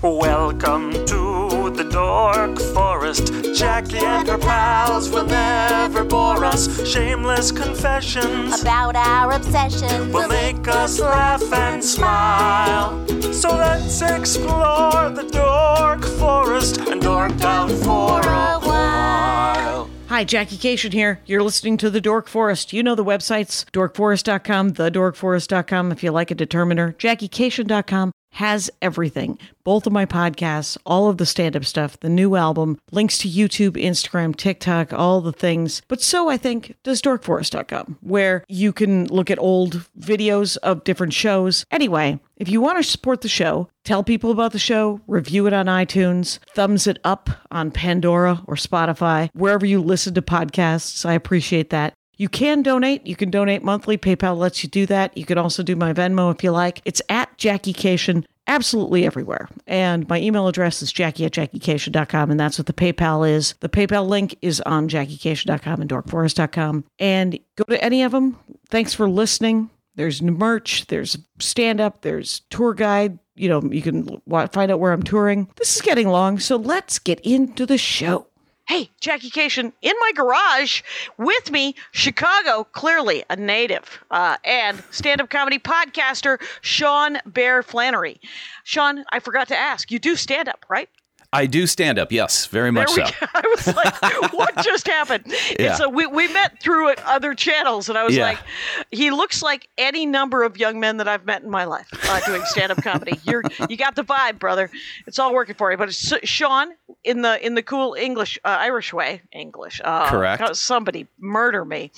Welcome to the Dork Forest. Jackie and her pals will never bore us. Shameless confessions about our obsession will make us laugh and smile. So let's explore the Dork Forest and dork out for a while. Hi, Jackie Cation here. You're listening to The Dork Forest. You know the websites, dorkforest.com, thedorkforest.com if you like a determiner. JackieCation.com has everything. Both of my podcasts, all of the stand-up stuff, the new album, links to YouTube, Instagram, TikTok, all the things. But so, I think, does dorkforest.com, where you can look at old videos of different shows. Anyway, if you want to support the show, tell people about the show, review it on iTunes, thumbs it up on Pandora or Spotify, wherever you listen to podcasts. I appreciate that. You can donate. You can donate monthly. PayPal lets you do that. You can also do my Venmo if you like. It's at Jackie Cation, absolutely everywhere. And my email address is jackie@jackiecation.com, and that's what the PayPal is. The PayPal link is on jackiecation.com and dorkforest.com. And go to any of them. Thanks for listening. There's merch. There's stand-up. There's tour guide. You know, you can find out where I'm touring. This is getting long, so let's get into the show. Hey, Jackie Cation, in my garage with me, Chicago, clearly a native, and stand-up comedy podcaster, Sean Bear Flannery. Sean, I forgot to ask, you do stand-up, right? I do stand up, yes, very much so. I was like, what just happened? Yeah. And so we met through other channels, and I was like, he looks like any number of young men that I've met in my life doing stand-up comedy. You got the vibe, brother. It's all working for you. But it's Sean, in the cool Irish way, correct. Somebody murder me.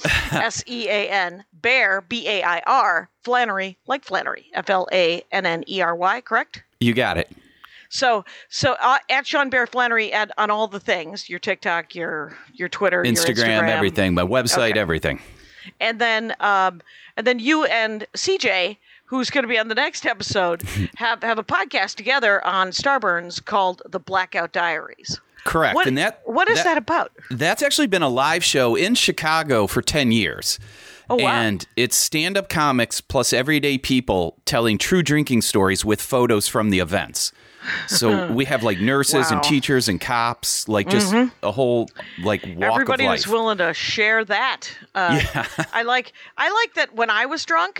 SEAN, Bear, BAIR, Flannery, like Flannery, FLANNERY, correct? You got it. So at Sean Bear Flannery on all the things, your TikTok, your Twitter, your Instagram, everything, my website, okay. Everything. And then you and CJ, who's going to be on the next episode, have a podcast together on Starburns called The Blackout Diaries. Correct. What is that about? That's actually been a live show in Chicago for 10 years. Oh, wow. And it's stand-up comics plus everyday people telling true drinking stories with photos from the events. So we have like nurses and teachers and cops, like just a whole like walk Everybody of life. was willing to share that. Yeah. I like that when I was drunk,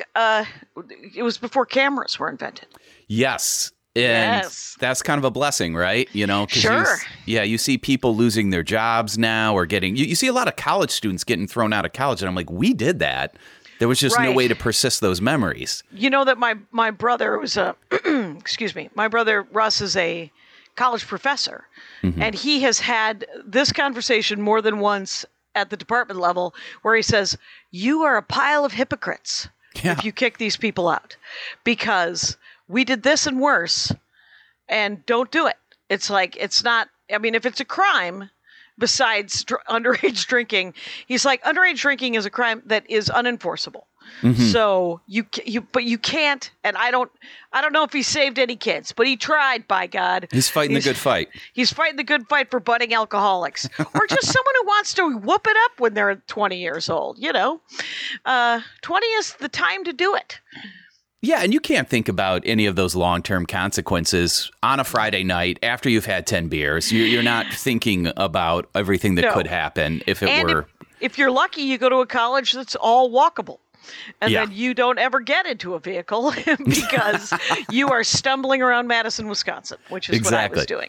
it was before cameras were invented. Yes. And that's kind of a blessing, right? You know, 'cause sure. You see people losing their jobs now or getting, you see a lot of college students getting thrown out of college. And I'm like, we did that. There was just no way to persist those memories. You know that my brother was excuse me, my brother Russ is a college professor, and he has had this conversation more than once at the department level where he says, you are a pile of hypocrites if you kick these people out because we did this and worse and don't do it. It's like, it's not, I mean, if it's a crime, besides underage drinking, he's like, underage drinking is a crime that is unenforceable. So you can't, and I don't know if he saved any kids, but he tried, by God. He's fighting the good fight. He's fighting the good fight for budding alcoholics or just someone who wants to whoop it up when they're 20 years old, you know. 20 is the time to do it. Yeah, and you can't think about any of those long-term consequences on a Friday night after you've had 10 beers. You're not thinking about everything that could happen if you're lucky, you go to a college that's all walkable. And then you don't ever get into a vehicle because you are stumbling around Madison, Wisconsin, which is what I was doing.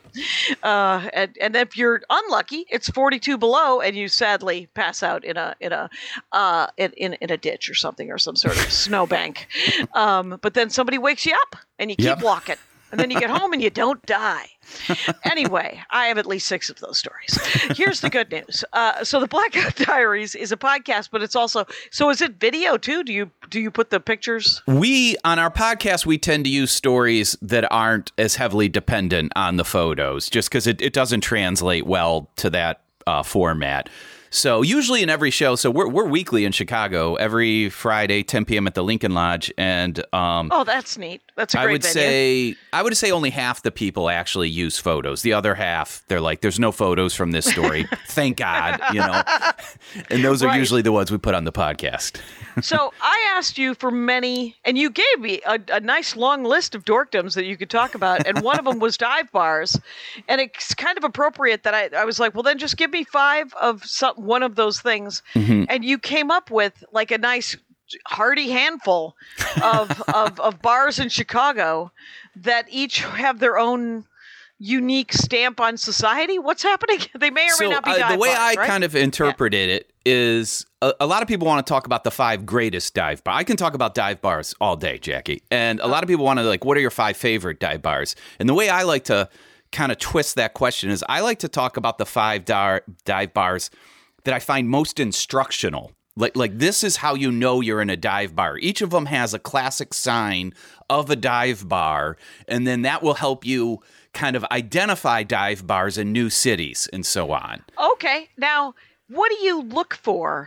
And if you're unlucky, it's 42 below, and you sadly pass out in a ditch or something, or some sort of snowbank. But then somebody wakes you up, and you keep walking. And then you get home and you don't die. Anyway, I have at least 6 of those stories. Here's the good news. So the Blackout Diaries is a podcast, but it's also, so is it video too? Do you put the pictures? On our podcast, we tend to use stories that aren't as heavily dependent on the photos, just because it doesn't translate well to that format. So usually in every show, so we're weekly in Chicago, every Friday, 10 p.m. at the Lincoln Lodge. And oh, that's neat. That's a great venue. I would say only half the people actually use photos. The other half, they're like, there's no photos from this story. Thank God, And those are usually the ones we put on the podcast. So I asked you for many, and you gave me a nice long list of dorkdoms that you could talk about, and one of them was dive bars. And it's kind of appropriate that I was like, well, then just give me 5 of one of those things. Mm-hmm. And you came up with like a nice hearty handful of bars in Chicago that each have their own unique stamp on society. What's happening? They may or may not be dive bars. The way I kind of interpreted it is a lot of people want to talk about the 5 greatest dive bars. I can talk about dive bars all day, Jackie. And a lot of people want to what are your 5 favorite dive bars? And the way I like to kind of twist that question is I like to talk about the 5 dive bars that I find most instructional. Like this is how you know you're in a dive bar. Each of them has a classic sign of a dive bar, and then that will help you kind of identify dive bars in new cities and so on. Okay. Now, what do you look for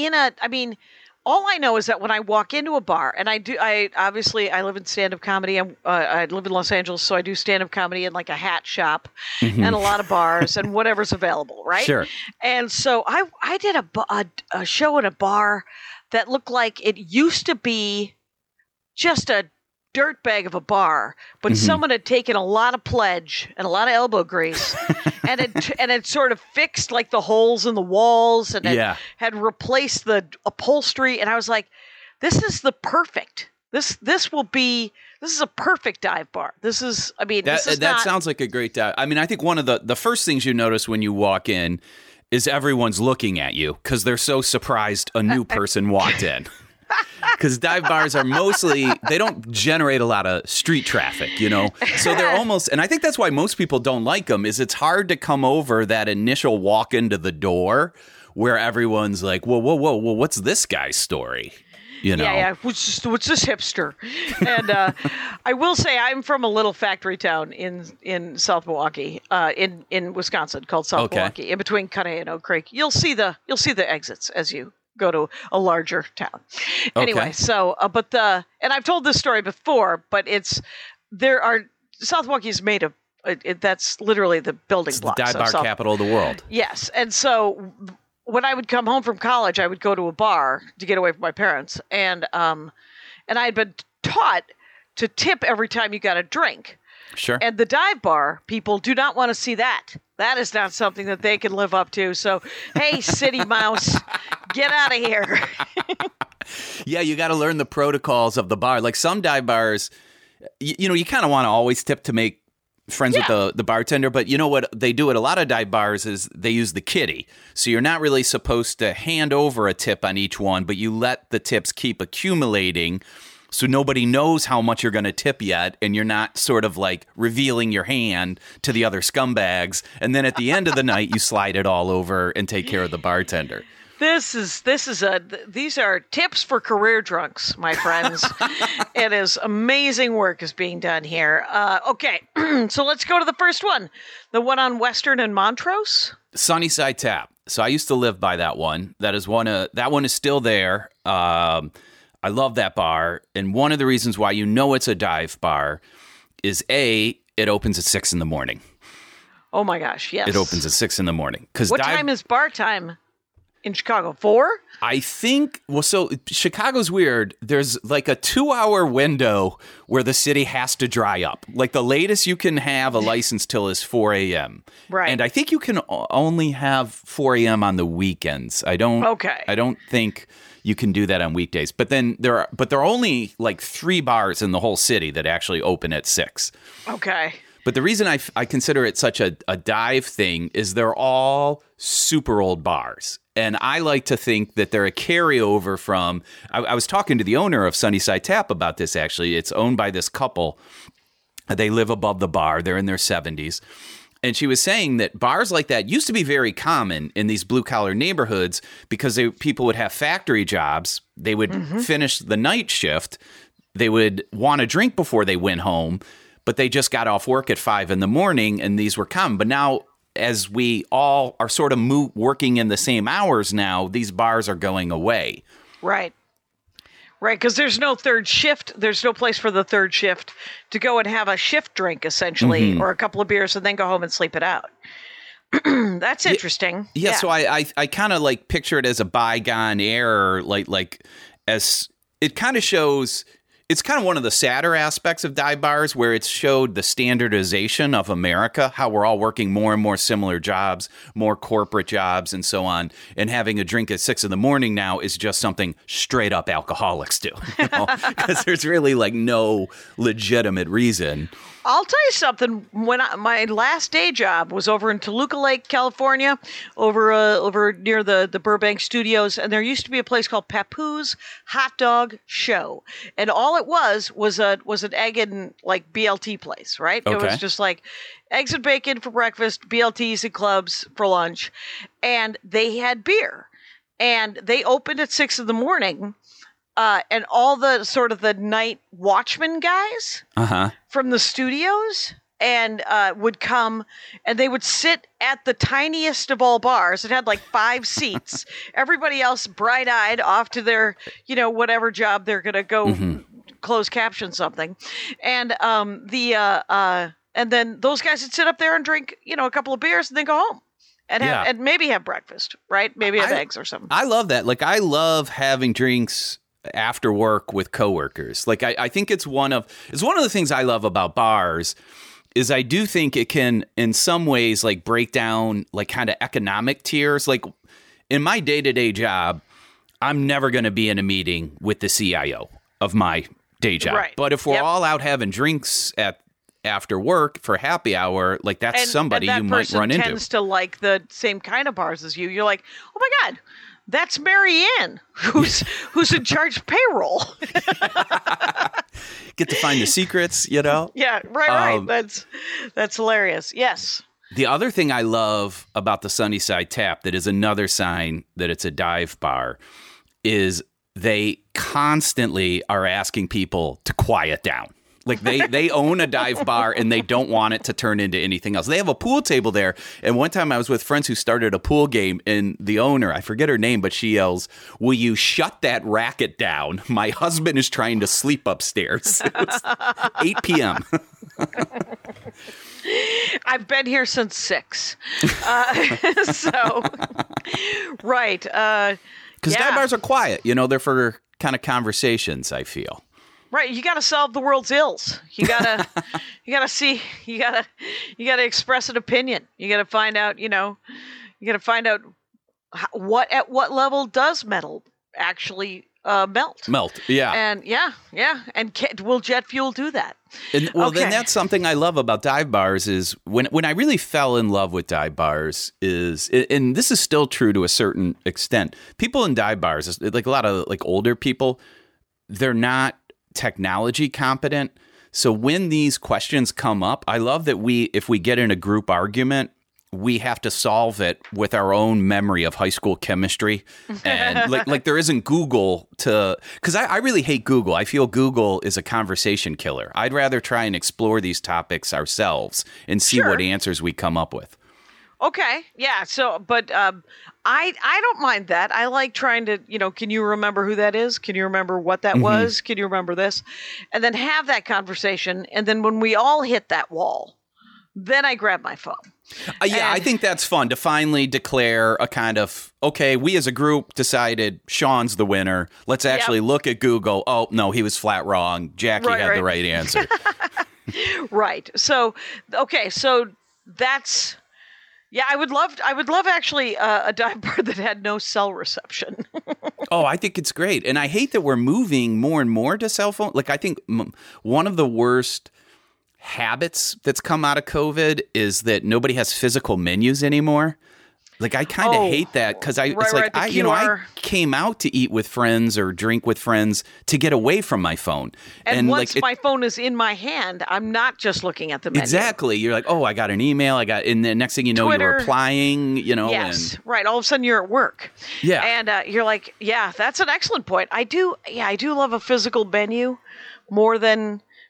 all I know is that when I walk into a bar, and I obviously live in stand-up comedy. I live in Los Angeles, so I do stand-up comedy in like a hat shop and a lot of bars and whatever's available, right? Sure. And so I did a show at a bar that looked like it used to be just a dirtbag of a bar, but someone had taken a lot of pledge and a lot of elbow grease and it sort of fixed like the holes in the walls and had replaced the upholstery. And I was like, this is the perfect. This is a perfect dive bar. That sounds like a great dive. I mean, I think one of the first things you notice when you walk in is everyone's looking at you because they're so surprised a new person walked in. Because dive bars are they don't generate a lot of street traffic, So they're almost, and I think that's why most people don't like them, is it's hard to come over that initial walk into the door where everyone's like, whoa, what's this guy's story? Yeah. What's this hipster? And I will say I'm from a little factory town in South Milwaukee, in Wisconsin called South Milwaukee, in between Cudahy and Oak Creek. You'll see the exits as you go to a larger town. Anyway, so, and I've told this story before, but South Milwaukee is made of, that's literally the building blocks. It's the dive bar capital of the world. Yes. And so when I would come home from college, I would go to a bar to get away from my parents. And I had been taught to tip every time you got a drink. Sure. And the dive bar people do not want to see that. That is not something that they can live up to. So, hey, city mouse, get out of here. Yeah, you got to learn the protocols of the bar. Like some dive bars, you kind of want to always tip to make friends with the bartender. But you know what they do at a lot of dive bars is they use the kitty. So you're not really supposed to hand over a tip on each one, but you let the tips keep accumulating. So nobody knows how much you're going to tip yet, and you're not sort of like revealing your hand to the other scumbags. And then at the end of the night, you slide it all over and take care of the bartender. These are tips for career drunks, my friends. It is amazing work is being done here. Okay, so let's go to the first one, the one on Western and Montrose. Sunnyside Tap. So I used to live by that one. That one is still there. I love that bar, and one of the reasons why it's a dive bar is it opens at 6 a.m. Oh my gosh, yes. It opens at 6 a.m. What time is bar time in Chicago? 4? I think, so Chicago's weird. There's like a 2-hour window where the city has to dry up. Like the latest you can have a license till is 4 a.m. Right. And I think you can only have 4 a.m. on the weekends. I don't think you can do that on weekdays. But then there are only like 3 bars in the whole city that actually open at 6. Okay. But the reason I consider it such a dive thing is they're all super old bars. And I like to think that they're a carryover from, I was talking to the owner of Sunnyside Tap about this, actually. It's owned by this couple. They live above the bar. They're in their 70s. And she was saying that bars like that used to be very common in these blue-collar neighborhoods because people would have factory jobs. They would finish the night shift. They would want a drink before they went home, but they just got off work at 5 a.m, and these were common. But now, as we all are sort of working in the same hours now, these bars are going away. Right. Right, because there's no third shift. There's no place for the third shift to go and have a shift drink, essentially, or a couple of beers and then go home and sleep it out. That's interesting. Yeah, so I kind of like picture it as a bygone era, like as it kind of shows. It's kind of one of the sadder aspects of dive bars where it showed the standardization of America, how we're all working more and more similar jobs, more corporate jobs and so on. And having a drink at 6 a.m. now is just something straight up alcoholics do. Because there's really like no legitimate reason. I'll tell you something. When my last day job was over in Toluca Lake, California, over near the Burbank studios, and there used to be a place called Papoose Hot Dog Show, and all it was an egg and like BLT place, right? Okay. It was just like eggs and bacon for breakfast, BLTs and clubs for lunch, and they had beer, and they opened at 6 a.m. And all the sort of the night watchman guys from the studios and would come and they would sit at the tiniest of all bars. It had like 5 seats. Everybody else bright-eyed off to their, whatever job they're going to go close caption something. And and then those guys would sit up there and drink, a couple of beers and then go home. And maybe have breakfast, right? Maybe have eggs or something. I love that. Like, I love having drinks after work with coworkers. Like, I think it's one of the things I love about bars is I do think it can, in some ways, like break down like kind of economic tiers. Like in my day-to-day job, I'm never going to be in a meeting with the CIO of my day job. Right. But if we're all out having drinks after work for happy hour, like that's somebody you might run into. Tends to like the same kind of bars as you. You're like, oh my God, that's Mary Ann, who's in charge of payroll. Get to find the secrets, Yeah, right. That's hilarious. Yes. The other thing I love about the Sunnyside Tap that is another sign that it's a dive bar is they constantly are asking people to quiet down. Like they own a dive bar and they don't want it to turn into anything else. They have a pool table there. And one time I was with friends who started a pool game and the owner, I forget her name, but she yells, "Will you shut that racket down? My husband is trying to sleep upstairs." It was 8 p.m. I've been here since 6. Right. Because dive bars are quiet. They're for kind of conversations, I feel. Right, you got to solve the world's ills. You gotta express an opinion. You gotta find out, at what level does metal actually melt. Yeah. And and will jet fuel do that? And, then that's something I love about dive bars is when I really fell in love with dive bars is, and this is still true to a certain extent. People in dive bars, like a lot of like older people, they're not technology competent. So when these questions come up, I love that if we get in a group argument, we have to solve it with our own memory of high school chemistry. And like there isn't Google because I really hate Google. I feel Google is a conversation killer. I'd rather try and explore these topics ourselves and see what answers we come up with. Okay. Yeah. So, but I don't mind that. I like trying to, can you remember who that is? Can you remember what that was? Can you remember this? And then have that conversation. And then when we all hit that wall, then I grab my phone. I think that's fun to finally declare a kind of, okay, we as a group decided Sean's the winner. Let's actually look at Google. Oh, no, he was flat wrong. Jackie had the right answer. Right. So, okay. So that's... Yeah, I would love actually a dive bar that had no cell reception. Oh, I think it's great. And I hate that we're moving more and more to cell phone. Like, I think one of the worst habits that's come out of COVID is that nobody has physical menus anymore. Like, I kind of hate that because I came out to eat with friends or drink with friends to get away from my phone. And once my phone is in my hand, I'm not just looking at the menu. Exactly. You're like, oh, I got an email. And the next thing you know, Twitter, you're replying, Yes, right. All of a sudden you're at work. Yeah. And you're like, yeah, that's an excellent point. I do love a physical menu more than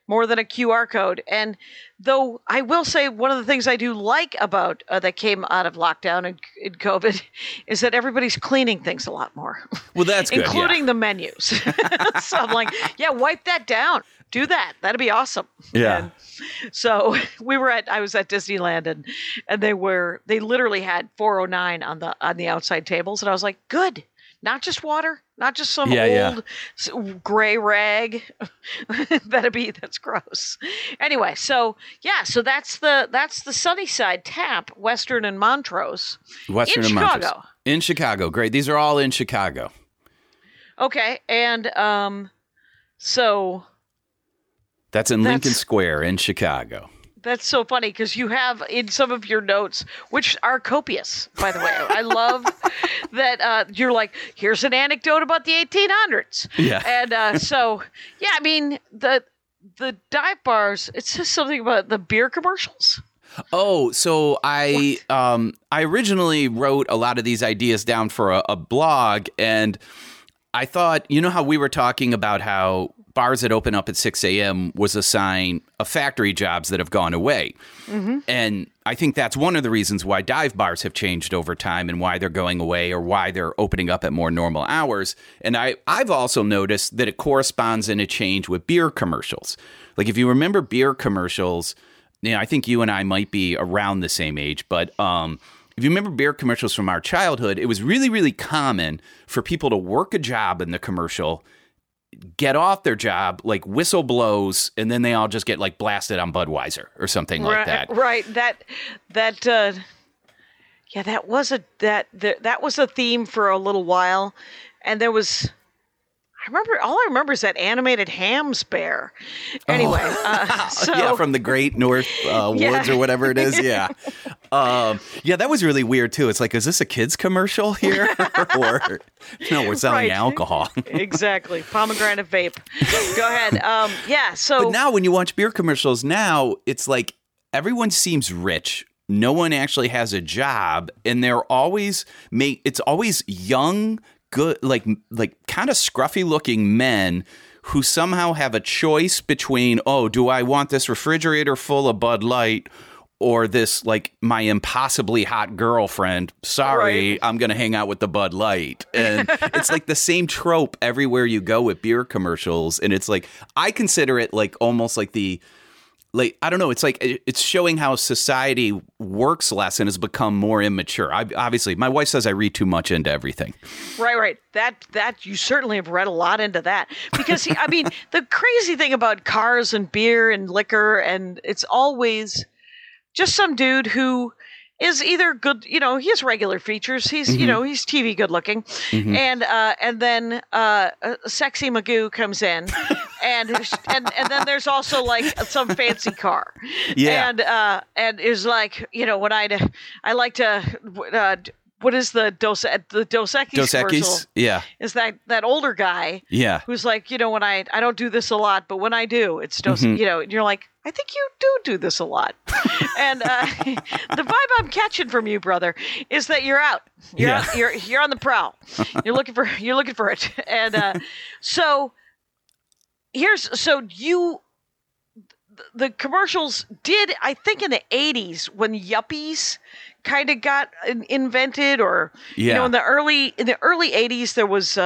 more than a QR code. And though I will say one of the things I do like about that came out of lockdown and in COVID is that everybody's cleaning things a lot more. Well, that's good, including the menus. So I'm like, yeah, wipe that down. Do that. That'd be awesome. Yeah. And so I was at Disneyland and they literally had 409 on the outside tables, and I was like, good. Not just water, not just some old gray rag. That's gross. Anyway, so that's the Sunnyside Tap, Western and Montrose. Western in and Chicago. Montrose. In Chicago. Great. These are all in Chicago. Okay, and so that's in Lincoln Square in Chicago. That's so funny because you have in some of your notes, which are copious, by the way. I love that you're like, here's an anecdote about the 1800s. Yeah. And so, yeah, I mean, the dive bars, it says something about the beer commercials. Oh, so I originally wrote a lot of these ideas down for a blog, and I thought, you know how we were talking about how bars that open up at 6 a.m. was a sign of factory jobs that have gone away. Mm-hmm. And I think that's one of the reasons why dive bars have changed over time and why they're going away or why they're opening up at more normal hours. And I've also noticed that it corresponds in a change with beer commercials. Like if you remember beer commercials, I think you and I might be around the same age, but if you remember beer commercials from our childhood, it was really, really common for people to work a job in the commercial, get off their job, like whistle blows, and then they all just get like blasted on Budweiser or something like that. Right. That was a theme for a little while, and there was. All I remember is that animated Hams bear. Anyway, from the Great North Woods or whatever it is. Yeah. That was really weird too. It's like, is this a kid's commercial here? Or no, we're selling alcohol. Exactly. Pomegranate vape. Go ahead. But now when you watch beer commercials now, it's like everyone seems rich. No one actually has a job, and it's always young, good, like kind of scruffy looking men who somehow have a choice between, do I want this refrigerator full of Bud Light or this, like, my impossibly hot girlfriend? Sorry, right. I'm going to hang out with the Bud Light. And it's like the same trope everywhere you go with beer commercials. And it's like, I consider it like almost like I don't know. It's like it's showing how society works less and has become more immature. Obviously, my wife says I read too much into everything. Right. That you certainly have read a lot into that because I mean, the crazy thing about cars and beer and liquor, and it's always just some dude who is either good, he has regular features. He's, he's TV good looking. Mm-hmm. And then Sexy Magoo comes in and then there's also like some fancy car. Yeah. And is like, when I like to, what is the Dos Equis commercial? Yeah. Is that older guy. Yeah. Who's like, when I don't do this a lot, but when I do, it's Dos, and you're like, I think you do this a lot. And the vibe I'm catching from you, brother, is that you're out. You're on the prowl. You're looking for it. And the commercials did, I think in the 80s when yuppies kind of got invented, or in the early 80s there was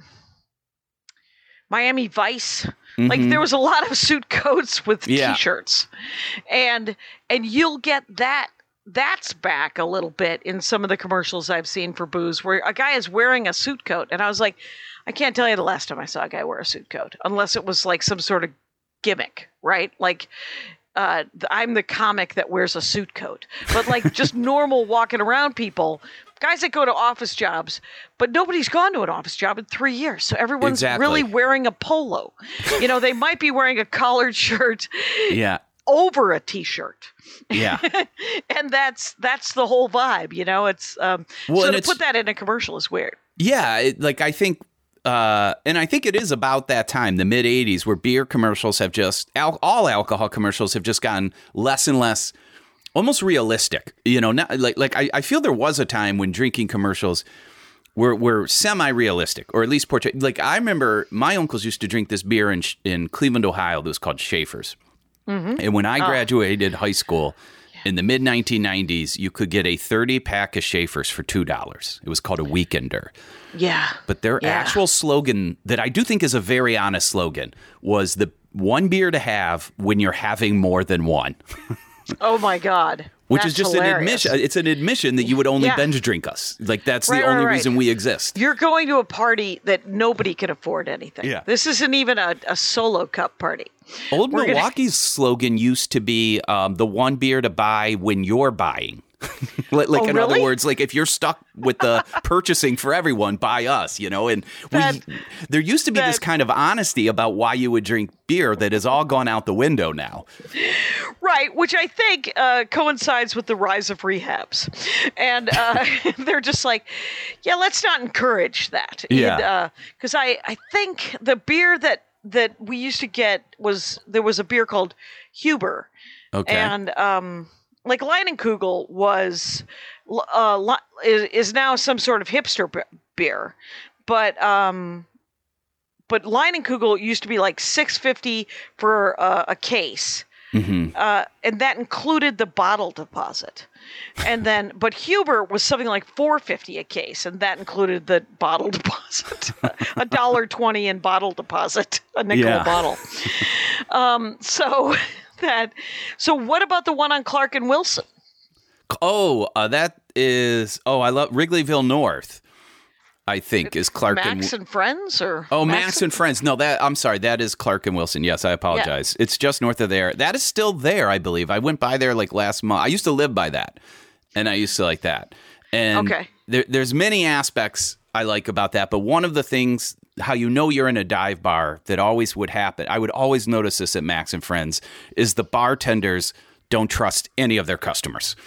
Miami Vice. Mm-hmm. Like there was a lot of suit coats with T-shirts, and you'll get that's back a little bit in some of the commercials I've seen for booze, where a guy is wearing a suit coat, and I was like, I can't tell you the last time I saw a guy wear a suit coat, unless it was like some sort of gimmick, right? Like I'm the comic that wears a suit coat, but like just normal walking around people. Guys that go to office jobs, but nobody's gone to an office job in 3 years. So everyone's really wearing a polo. They might be wearing a collared shirt over a T-shirt. Yeah. And that's the whole vibe, It's so to put that in a commercial is weird. Yeah, I think and I think it is about that time, the mid 80s, where beer commercials have just all alcohol commercials have just gotten less and less almost realistic, not, I feel there was a time when drinking commercials were semi-realistic, or at least portray. Like, I remember my uncles used to drink this beer in Cleveland, Ohio that was called Schaefer's. Mm-hmm. And when I graduated high school in the mid-1990s, you could get a 30-pack of Schaefer's for $2. It was called a Weekender. Yeah. But their actual slogan, that I do think is a very honest slogan, was the one beer to have when you're having more than one. Oh, my God. Which That's is just hilarious. an admission. It's an admission that you would only binge drink us. Like, that's the only reason we exist. You're going to a party that nobody can afford anything. Yeah. This isn't even a solo cup party. Old Milwaukee's slogan used to be the one beer to buy when you're buying. In other words, like, if you're stuck with the purchasing for everyone, buy us, you know. And there used to be this kind of honesty about why you would drink beer that has all gone out the window now. Right, which I think coincides with the rise of rehabs. And they're just like, yeah, let's not encourage that. Yeah. Because I think the beer that we used to get there was a beer called Huber. Okay. And like Leinenkugel is now some sort of hipster beer, but Leinenkugel used to be like $6.50 for a case, and that included the bottle deposit. And then, but Huber was something like $4.50 a case, and that included the bottle deposit, $1.20 in bottle deposit, a nickel a bottle. So what about the one on Clark and Wilson? Oh, that is. Oh, I love Wrigleyville North. I think is Clark Max and Friends, or Max and Friends. No, I'm sorry. That is Clark and Wilson. Yes, I apologize. Yeah. It's just north of there. That is still there, I believe. I went by there like last month. I used to live by that, and I used to like that. And there's many aspects I like about that, but one of the things, how you know you're in a dive bar, that always would happen, I would always notice this at Max and Friends, is the bartenders don't trust any of their customers.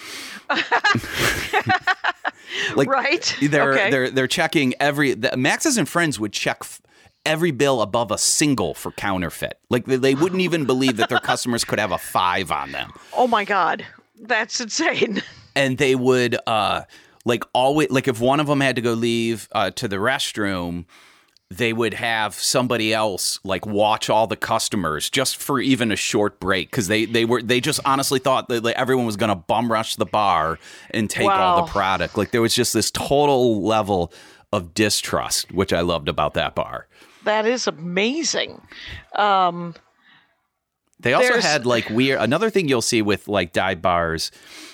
Right. They're checking Max's and Friends would check every bill above a single for counterfeit. Like, they wouldn't even believe that their customers could have a 5 on them. Oh my God. That's insane. And they would always, like, if one of them had to go leave to the restroom, they would have somebody else like watch all the customers just for even a short break, because they just honestly thought that everyone was going to bum rush the bar and take all the product. Like, there was just this total level of distrust, which I loved about that bar. That is amazing. They also had like weird. Another thing you'll see with like dive bars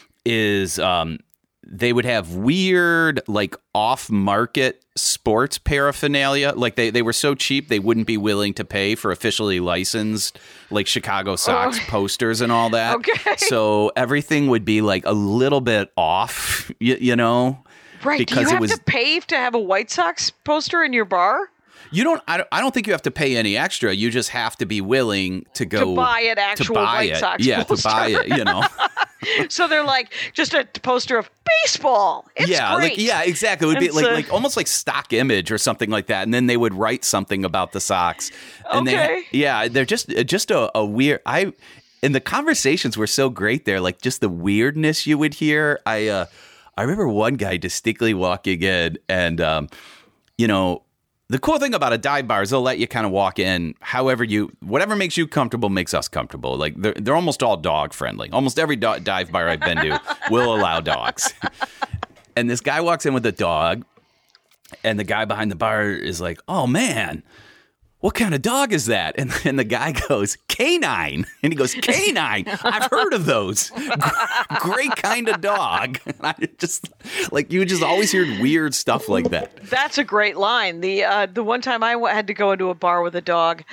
is they would have weird, like, off-market sports paraphernalia. Like, they were so cheap they wouldn't be willing to pay for officially licensed, like, Chicago Sox posters and all that. Okay. So everything would be like a little bit off, you know? Right. Because do you have to pay to have a White Sox poster in your bar? I don't think you have to pay any extra. You just have to be willing to go to buy an actual White Sox poster. To buy it, you know. So they're like just a poster of baseball. It's great. Exactly. It would be like almost like stock image or something like that, and then they would write something about the Sox. And they're just a weird. And the conversations were so great there, like just the weirdness you would hear. I remember one guy distinctly walking in, and you know. The cool thing about a dive bar is they'll let you kind of walk in whatever makes you comfortable makes us comfortable. Like, they're almost all dog friendly. Almost every dive bar I've been to will allow dogs. And this guy walks in with a dog, and the guy behind the bar is like, "Oh man, what kind of dog is that?" And the guy goes, "Canine." And he goes, "Canine? I've heard of those. Great kind of dog." And I just, like, you just always hear weird stuff like that. That's a great line. The one time I had to go into a bar with a dog,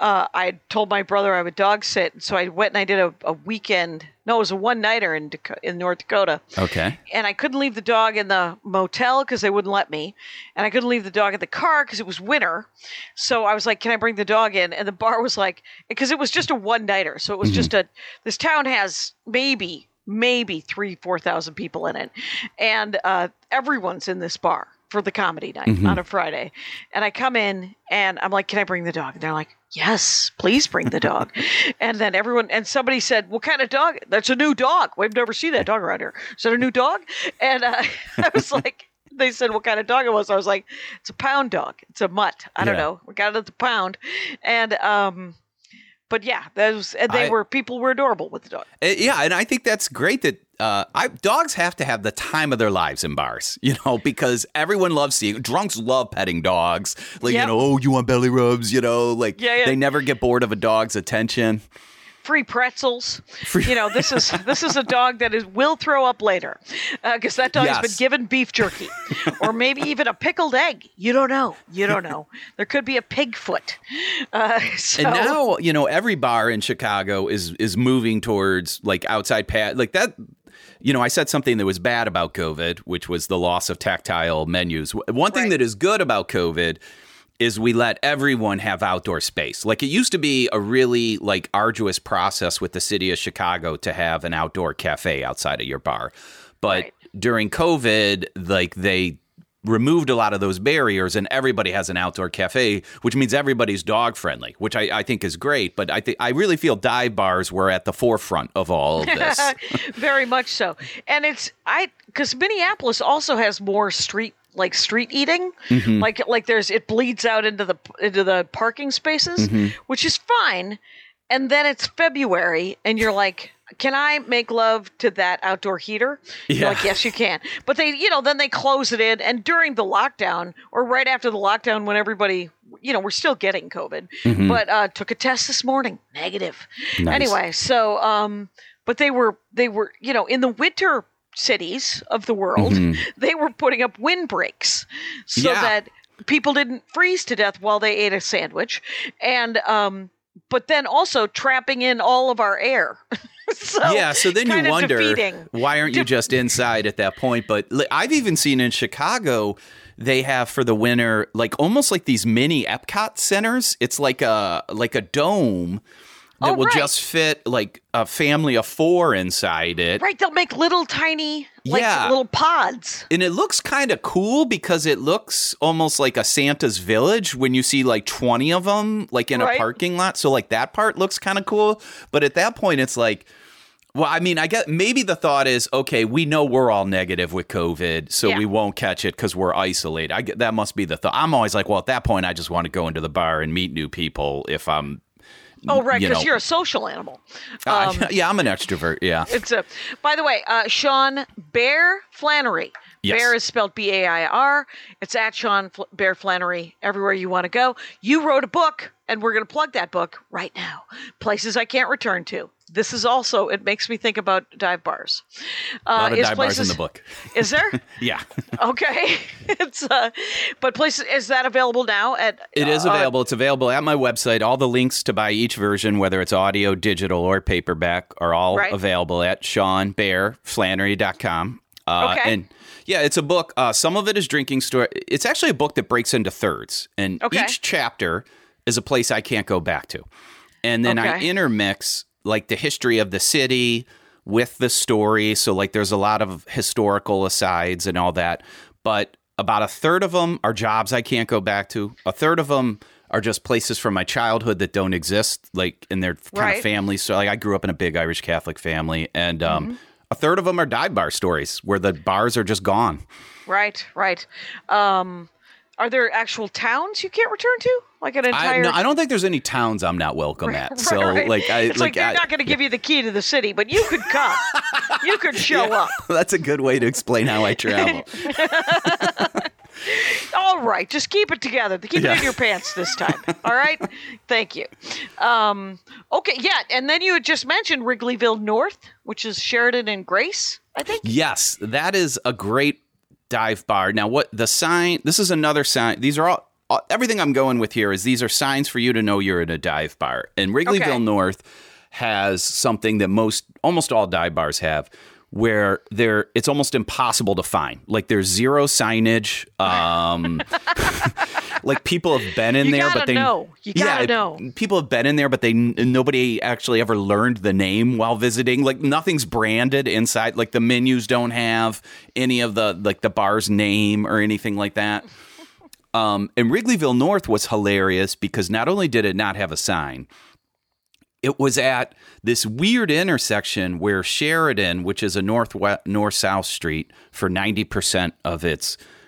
I told my brother I would dog sit. So I went and I did a weekend. No, it was a one-nighter in North Dakota. Okay. And I couldn't leave the dog in the motel because they wouldn't let me. And I couldn't leave the dog in the car because it was winter. So I was like, "Can I bring the dog in?" And the bar was like, because it was just a one-nighter. So it was just this town has maybe 3,000-4,000 people in it. And everyone's in this bar for the comedy night on a Friday. And I come in and I'm like, "Can I bring the dog?" And they're like, "Yes, please bring the dog." And then somebody said, "What kind of dog?" "That's a new dog. We've never seen that dog around here." "Is that a new dog?" And I was like, They said what kind of dog it was. I was like, it's a pound dog. It's a mutt. I don't Yeah. know. We got it at the pound. And, but yeah, people were adorable with the dog. Yeah, and I think that's great that dogs have to have the time of their lives in bars, because everyone loves seeing drunks love petting dogs. Like, Yep. oh, you want belly rubs, like Yeah. they never get bored of a dog's attention. Free pretzels. This is a dog that will throw up later because that dog has Yes. been given beef jerky or maybe even a pickled egg. You don't know. There could be a pig foot. And now, every bar in Chicago is moving towards like outside like that. I said something that was bad about COVID, which was the loss of tactile menus. One thing Right. that is good about COVID is we let everyone have outdoor space. Like it used to be a really like arduous process with the city of Chicago to have an outdoor cafe outside of your bar. But Right. during COVID, like they removed a lot of those barriers and everybody has an outdoor cafe, which means everybody's dog friendly, which I think is great. But I really feel dive bars were at the forefront of all of this. Very much so. And because Minneapolis also has more street eating, Mm-hmm. like it bleeds out into the parking spaces, which is fine. And then it's February, and you're like, can I make love to that outdoor heater? You're Yeah. like, yes, you can. But then they close it in, and during the lockdown, or right after the lockdown, when everybody, we're still getting COVID, but took a test this morning, negative. Nice. Anyway, so but they were in the winter cities of the world, they were putting up windbreaks so Yeah. that people didn't freeze to death while they ate a sandwich, and but then also trapping in all of our air. So then you kinda wonder, defeating. why aren't you just inside at that point? But I've even seen in Chicago, they have for the winter, like almost like these mini Epcot centers. It's like a dome that will right. just fit like a family of 4 inside it. Right, they'll make little tiny, Yeah. little pods. And it looks kind of cool because it looks almost like a Santa's village when you see like 20 of them like in a Right. parking lot. So like that part looks kind of cool. But at that point, it's like, well, I mean, I get maybe the thought is, okay, we know we're all negative with COVID, so Yeah. we won't catch it because we're isolated. That must be the thought. I'm always like, well, at that point, I just want to go into the bar and meet new people if I'm. Oh, right, you because know. you're a social animal. Yeah, I'm an extrovert. Yeah. It's by the way, Sean Bear Flannery. Yes. Bear is spelled Bair. It's at Sean Bear Flannery everywhere you want to go. You wrote a book, and we're going to plug that book right now. Places I Can't Return to. This is also, it makes me think about dive bars. A lot of dive bars in the book. Is there? Yeah. Okay. It's but places, is that available now at It is available. It's available at my website. All the links to buy each version, whether it's audio, digital, or paperback, are all Right. available at SeanBearFlannery.com. Okay. And yeah, it's a book. Some of it is drinking story. It's actually a book that breaks into thirds. And Okay. each chapter is a place I can't go back to. And then I Okay. intermix like the history of the city with the story. So like there's a lot of historical asides and all that. But about a third of them are jobs I can't go back to. A third of them are just places from my childhood that don't exist, like in their kind Right. of families. So like I grew up in a big Irish Catholic family. And a third of them are dive bar stories where the bars are just gone. Right. Are there actual towns you can't return to? Like an entire... I don't think there's any towns I'm not welcome at. So like, it's like they're not going to give you the key to the city, but you could come. You could show up. That's a good way to explain how I travel. All right, just keep it together. Keep it in your pants this time. All right? Thank you. Okay, yeah, and then you had just mentioned Wrigleyville North, which is Sheridan and Grace, I think. Yes, that is a great dive bar. Now, what the sign, this is another sign. These are all, everything I'm going with here is these are signs for you to know you're in a dive bar. And Wrigleyville Okay. North has something that almost all dive bars have, where it's almost impossible to find. Like there's zero signage. Like people have been in there, but they know. You gotta know. People have been in there, but nobody actually ever learned the name while visiting. Like nothing's branded inside. Like the menus don't have any of the bar's name or anything like that. And Wrigleyville North was hilarious because not only did it not have a sign, it was at this weird intersection where Sheridan, which is a north-south street for 90% of its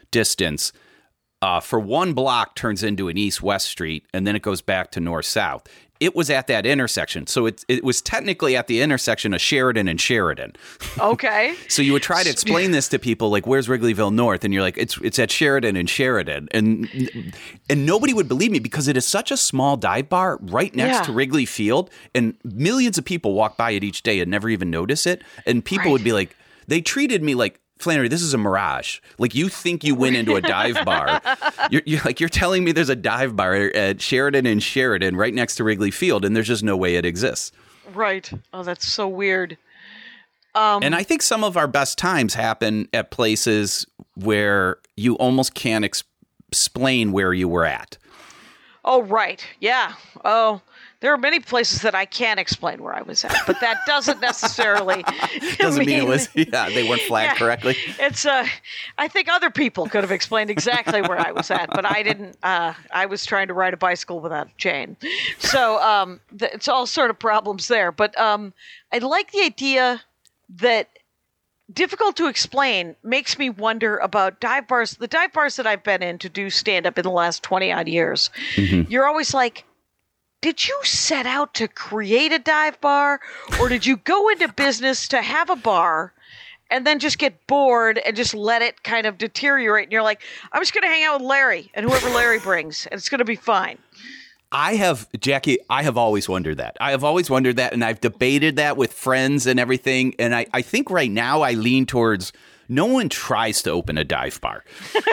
distance, for one block turns into an east-west street, and then it goes back to north-south. It was at that intersection. So it was technically at the intersection of Sheridan and Sheridan. Okay. So you would try to explain this to people, like, where's Wrigleyville North? And you're like, it's at Sheridan and Sheridan. And nobody would believe me because it is such a small dive bar right next to Wrigley Field. And millions of people walk by it each day and never even notice it. And people would be like, they treated me like, Flannery, this is a mirage. Like, you think you went into a dive bar. You're telling me there's a dive bar at Sheridan and Sheridan right next to Wrigley Field, and there's just no way it exists. Right. Oh, that's so weird. And I think some of our best times happen at places where you almost can't explain where you were at. Oh, right. Yeah. Oh, there are many places that I can't explain where I was at, but that doesn't necessarily doesn't mean it was. Yeah, they weren't flagged correctly. It's. I think other people could have explained exactly where I was at, but I didn't. I was trying to ride a bicycle without a chain, so it's all sort of problems there. But I like the idea that difficult to explain makes me wonder about dive bars. The dive bars that I've been in to do stand up in the last 20 odd years, you're always like, did you set out to create a dive bar, or did you go into business to have a bar and then just get bored and just let it kind of deteriorate? And you're like, I'm just going to hang out with Larry and whoever Larry brings, and it's going to be fine. Jackie, I have always wondered that. And I've debated that with friends and everything. And I think right now I lean towards no one tries to open a dive bar.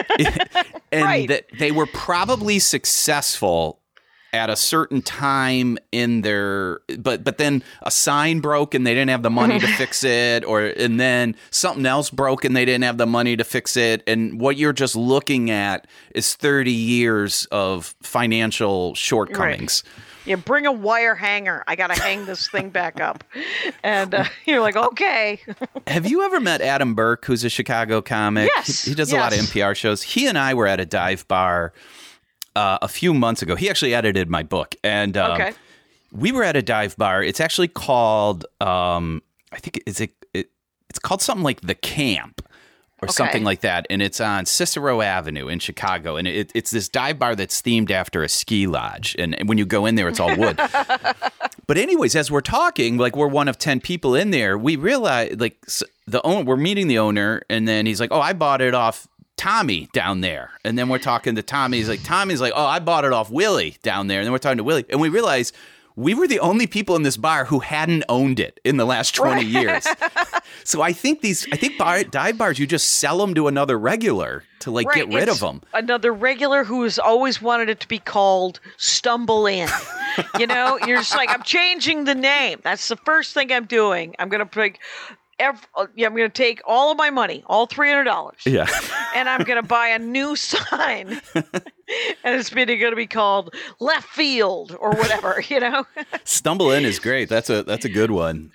And that they were probably successful at a certain time in their, but then a sign broke and they didn't have the money to fix it, and then something else broke and they didn't have the money to fix it, and what you're just looking at is 30 years of financial shortcomings. Right. Yeah, bring a wire hanger. I got to hang this thing back up. And you're like, okay. Have you ever met Adam Burke, who's a Chicago comic? Yes. He does a lot of NPR shows. He and I were at a dive bar a few months ago. He actually edited my book, and we were at a dive bar. It's actually called, I think it's called something like The Camp or something like that, and it's on Cicero Avenue in Chicago, and it's this dive bar that's themed after a ski lodge, and when you go in there, it's all wood. But anyways, as we're talking, like, we're one of 10 people in there, we realize, like, we're meeting the owner, and then he's like, oh, I bought it off Tommy down there. And then we're talking to Tommy. Tommy's like, oh, I bought it off Willie down there. And then we're talking to Willie. And we realize we were the only people in this bar who hadn't owned it in the last 20 years. So I think dive bars, you just sell them to another regular to get rid of them. Another regular who has always wanted it to be called Stumble In. You're just like, I'm changing the name. That's the first thing I'm doing. I'm going to put... I'm going to take all of my money, all $300. Yeah. And I'm going to buy a new sign. And it's going to be called Left Field or whatever, Stumble In is great. That's a good one.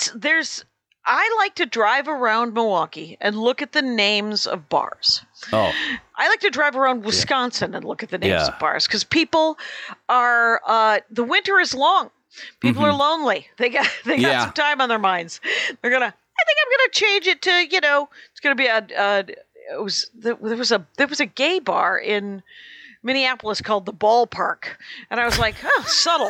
I like to drive around Milwaukee and look at the names of bars. Oh. I like to drive around Wisconsin and look at the names of bars, because people are the winter is long. People are lonely. They got some time on their minds. I think I'm gonna change it to, it's gonna be there was a gay bar in Minneapolis called the Ballpark, and I was like, oh, subtle.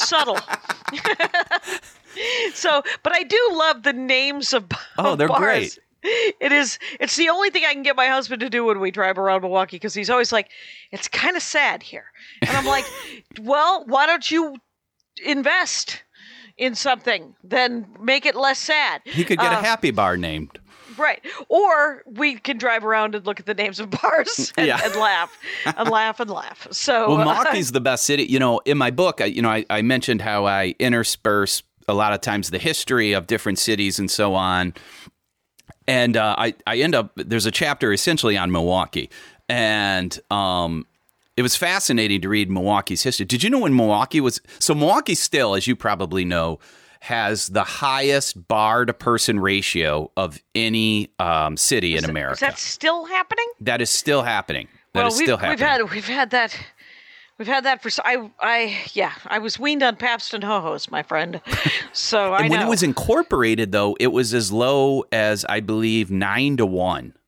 So, but I do love the names of they're bars. Great. It's the only thing I can get my husband to do when we drive around Milwaukee, because he's always like, it's kind of sad here, and I'm like, well, why don't you invest in something, then make it less sad. He could get a happy bar named. Right. Or we can drive around and look at the names of bars and laugh and laugh. So, well, Milwaukee's the best city. In my book, I mentioned how I intersperse a lot of times the history of different cities and so on. And I end up, there's a chapter essentially on Milwaukee. And it was fascinating to read Milwaukee's history. Did you know when Milwaukee still, as you probably know, has the highest bar-to-person ratio of any city in America. Is that still happening? That is still happening. We've had that for. I was weaned on Pabst and Ho-Hos, my friend. So I know. When it was incorporated, though, it was as low as, I believe, 9-1.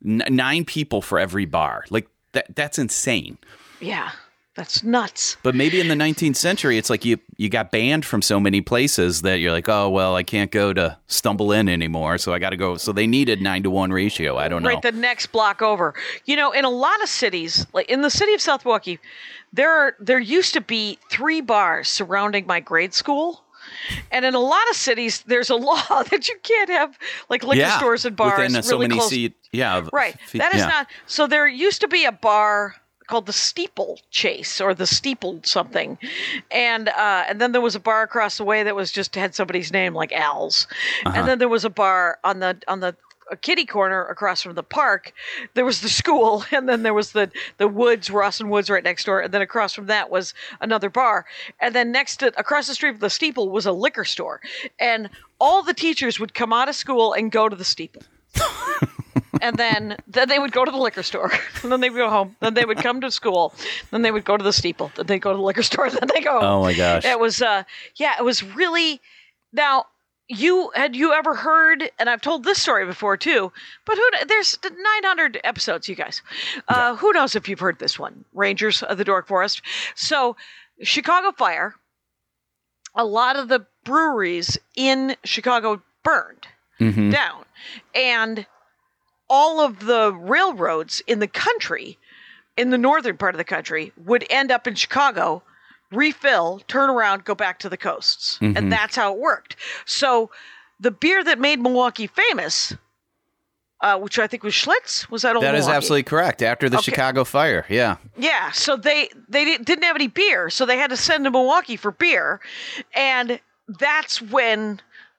9 people for every bar. Like that's insane. Yeah. That's nuts. But maybe in the 19th century, it's like you got banned from so many places that you're like, oh, well, I can't go to Stumble Inn anymore, so I got to go. So they needed 9-to-1 ratio. I don't know. Right, the next block over. You know, in a lot of cities, like in the city of South Milwaukee, there used to be 3 bars surrounding my grade school. And in a lot of cities, there's a law that you can't have like liquor stores and bars within really so many close. Right. That is not. So there used to be a bar called the Steeple Chase or the Steeple something, and then there was a bar across the way that was just had somebody's name like Al's, and then there was a bar on the kitty corner across from the park. There was the school, and then there was the Woods, Ross and Woods right next door, and then across from that was another bar, and then across the street from the Steeple was a liquor store, and all the teachers would come out of school and go to the Steeple. And then they would go to the liquor store, and then they would go home. Then they would come to school. Then they would go to the Steeple. Then they go to the liquor store. Then they go home. Oh my gosh! It was it was really. Now, had you ever heard? And I've told this story before too. But there's 900 episodes, you guys. Who knows if you've heard this one? Rangers of the Dork Forest. So, Chicago fire. A lot of the breweries in Chicago burned down, and all of the railroads in the country, in the northern part of the country, would end up in Chicago, refill, turn around, go back to the coasts. And that's how it worked. So the beer that made Milwaukee famous, which I think was Schlitz, was that old That Milwaukee? is absolutely correct. After the Chicago fire, yeah. Yeah, so they didn't have any beer, so they had to send to Milwaukee for beer. And that's when...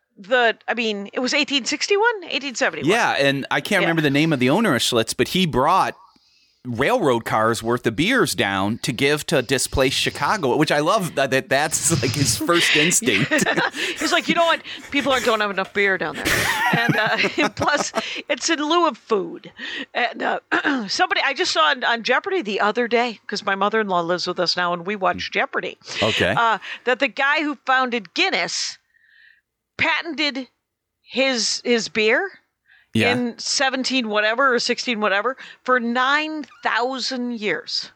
it was 1861, 1871. Yeah, and I can't remember the name of the owner of Schlitz, but he brought railroad cars worth of beers down to give to displaced Chicago, which I love that's like his first instinct. He's like, you know what? People don't have enough beer down there. And plus, it's in lieu of food. And somebody, I just saw on Jeopardy the other day, because my mother-in-law lives with us now, and we watch Jeopardy. Okay. That the guy who founded Guinness patented his beer in 17 whatever or 16 whatever for 9,000 years.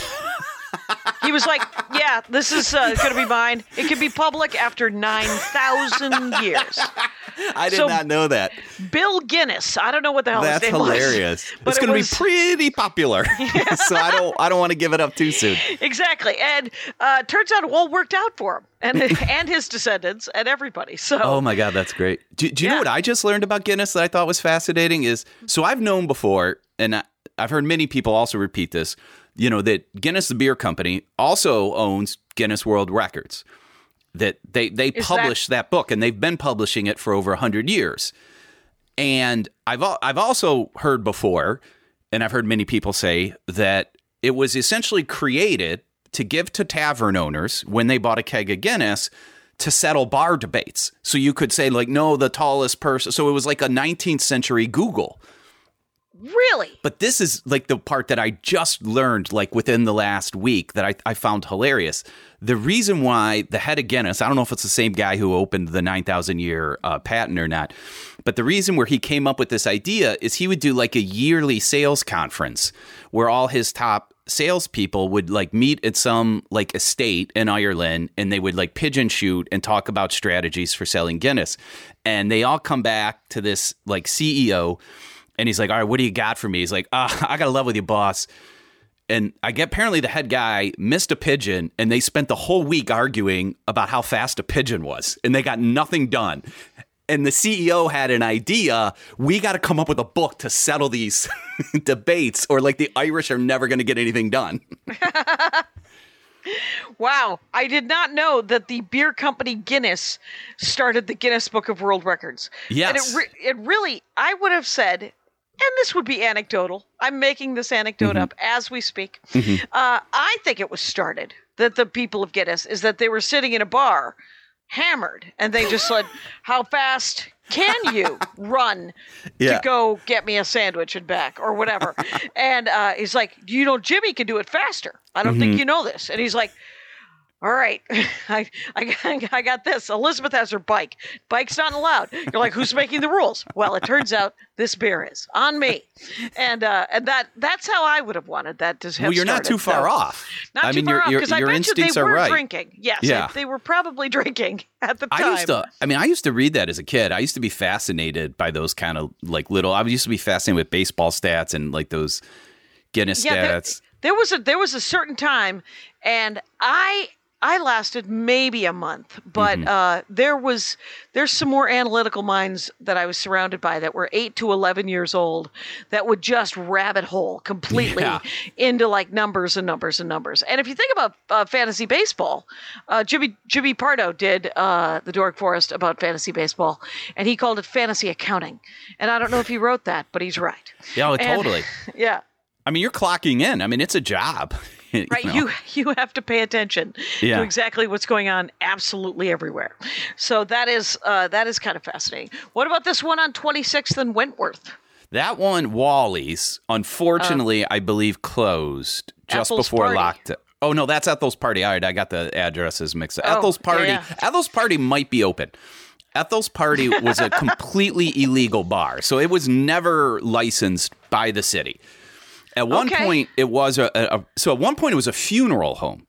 He was like, yeah, this is going to be mine. It can be public after 9,000 years. I did not know that. Bill Guinness. I don't know what the hell his name was. That's hilarious. But it's going to be pretty popular. So I don't want to give it up too soon. Exactly. And turns out it all worked out for him and his descendants and everybody. So oh my God, that's great. Do you know what I just learned about Guinness that I thought was fascinating is, so I've known before, and I've heard many people also repeat this, that Guinness, the beer company, also owns Guinness World Records. That they published that book, and they've been publishing it for over 100 years. And I've also heard before, and I've heard many people say that it was essentially created to give to tavern owners when they bought a keg of Guinness to settle bar debates. So you could say like, no, the tallest person. So it was like a 19th century Google. Really? But this is like the part that I just learned like within the last week that I found hilarious. The reason why the head of Guinness, I don't know if it's the same guy who opened the 9,000 year patent or not, but the reason where he came up with this idea is he would do like a yearly sales conference where all his top salespeople would like meet at some like estate in Ireland, and they would like pigeon shoot and talk about strategies for selling Guinness. And they all come back to this like CEO, and he's like, all right, what do you got for me? He's like, I got to love with you, boss. And apparently the head guy missed a pigeon, and they spent the whole week arguing about how fast a pigeon was, and they got nothing done. And the CEO had an idea. We got to come up with a book to settle these debates, or like the Irish are never going to get anything done. Wow. I did not know that the beer company Guinness started the Guinness Book of World Records. Yes. And it really, I would have said, and this would be anecdotal. I'm making this anecdote up as we speak. I think it was started that the people of Guinness is that they were sitting in a bar hammered, and they just said, how fast can you run to go get me a sandwich and back or whatever? And he's like, Jimmy can do it faster. I don't think you know this. And he's like, all right, I got this. Elizabeth has her bike. Bike's not allowed. You're like, who's making the rules? Well, it turns out this beer is on me, and that's how I would have wanted that to have Well, you're not too far off. Not too far off, because I your bet you instincts they are were right. drinking. Yes, Yeah. they were probably drinking at the time. I used to read that as a kid. I used to be fascinated by those kind of like little. I used to be fascinated with baseball stats and like those Guinness stats. There was a certain time, and I lasted maybe a month, but there's some more analytical minds that I was surrounded by that were 8 to 11 years old that would just rabbit hole completely into like numbers and numbers and numbers. And if you think about fantasy baseball, Jimmy Pardo did the Dork Forest about fantasy baseball, and he called it fantasy accounting. And I don't know if he wrote that, but he's right. Yeah, totally. Yeah. I mean, you're clocking in. I mean, it's a job. Right, you have to pay attention to exactly what's going on absolutely everywhere. So that is kind of fascinating. What about this one on 26th and Wentworth? That one, Wally's, unfortunately, I believe closed just Ethel's before Party. lockdown. Oh no, that's Ethel's Party. All right, I got the addresses mixed up. Oh, Ethel's Party. yeah. Ethel's Party might be open. Ethel's Party was a completely illegal bar, so it was never licensed by the city. At one point, it was at one point it was a funeral home,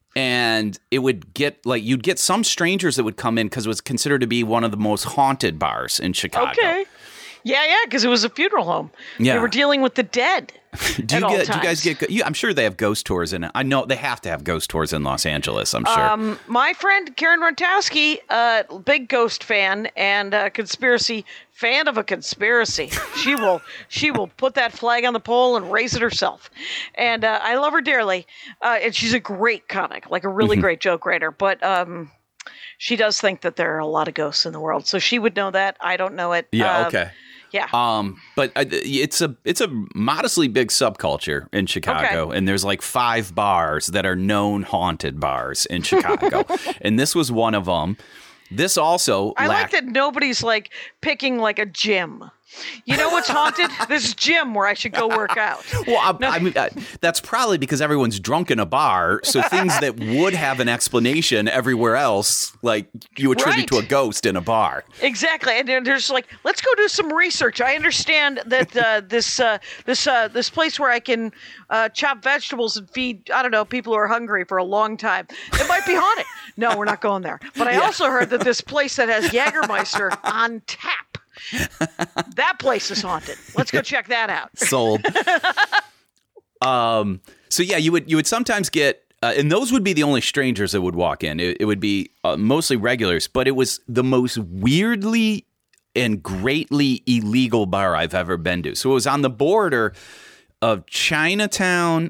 and it would get like you'd get some strangers that would come in because it was considered to be one of the most haunted bars in Chicago. Okay. Yeah, because it was a funeral home. Yeah. They were dealing with the dead. Do you guys get? I'm sure they have ghost tours in it. I know they have to have ghost tours in Los Angeles. I'm sure. My friend Karen Rontowski, big ghost fan and conspiracy fan of a conspiracy. She will put that flag on the pole and raise it herself. And I love her dearly. And she's a great comic, like a really great joke writer. But she does think that there are a lot of ghosts in the world, so she would know that. I don't know it. Yeah. Okay. Yeah. But it's a modestly big subculture in Chicago, and there's like 5 bars that are known haunted bars in Chicago, and this was one of them. This also, I like that nobody's like picking like a gym. You know what's haunted? This gym where I should go work out. Well, I mean, that's probably because everyone's drunk in a bar. So things that would have an explanation everywhere else, like you attribute to a ghost in a bar. Exactly. And then there's like, let's go do some research. I understand that this place where I can chop vegetables and feed, I don't know, people who are hungry for a long time, it might be haunted. No, we're not going there. But I also heard that this place that has Jägermeister on tap, that place is haunted. Let's go check that out. Sold. So yeah, you would sometimes get, and those would be the only strangers that would walk in. It would be mostly regulars, but it was the most weirdly and greatly illegal bar I've ever been to. So it was on the border of Chinatown,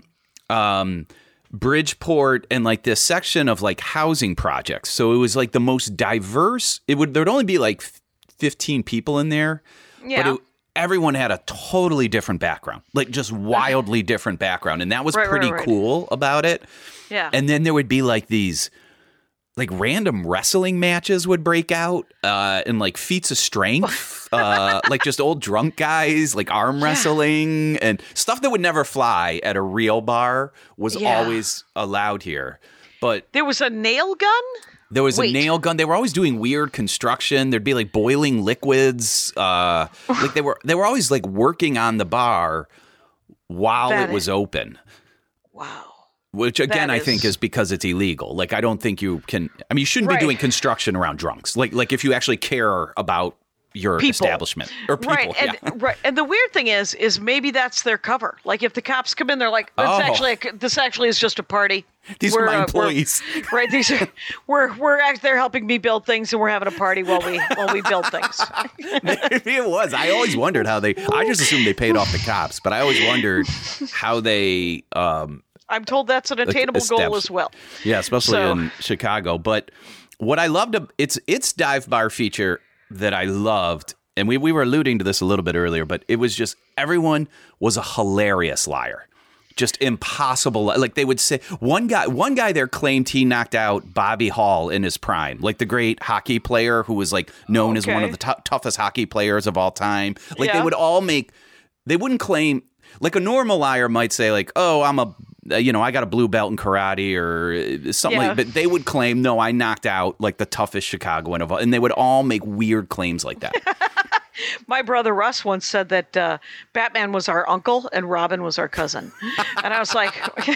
Bridgeport, and like this section of like housing projects. So it was like the most diverse. There'd only be like 15 people in there, but everyone had a totally different background, like just wildly different background. And that was pretty cool about it. Yeah. And then there would be like these like random wrestling matches would break out and like feats of strength, like just old drunk guys, like arm wrestling and stuff that would never fly at a real bar was always allowed here. But there was a nail gun? There was a nail gun. They were always doing weird construction. There'd be like boiling liquids. Like they were always like working on the bar while it was open. Wow. Which again, I think is because it's illegal. Like I don't think you can. I mean, you shouldn't be doing construction around drunks. Like if you actually care about your establishment or people. Right. And the weird thing is maybe that's their cover. Like if the cops come in, they're like, this actually is just a party. These are my employees. Right. These are they're helping me build things, and we're having a party while we build things. Maybe it was. I always wondered how I just assumed they paid off the cops, but I always wondered how they. I'm told that's an attainable goal as well. Yeah, especially in Chicago. But what I loved, its dive bar feature that I loved, and we were alluding to this a little bit earlier, but it was just everyone was a hilarious liar. Just impossible. Like they would say, one guy there claimed he knocked out Bobby Hall in his prime, like the great hockey player who was like known as one of the toughest hockey players of all time. Like they would all they wouldn't claim, like a normal liar might say like, oh, I'm a I got a blue belt in karate or something Yeah. like that. But they would claim, no, I knocked out like the toughest Chicagoan of all. And they would all make weird claims like that. My brother Russ once said that Batman was our uncle and Robin was our cousin. And I was like,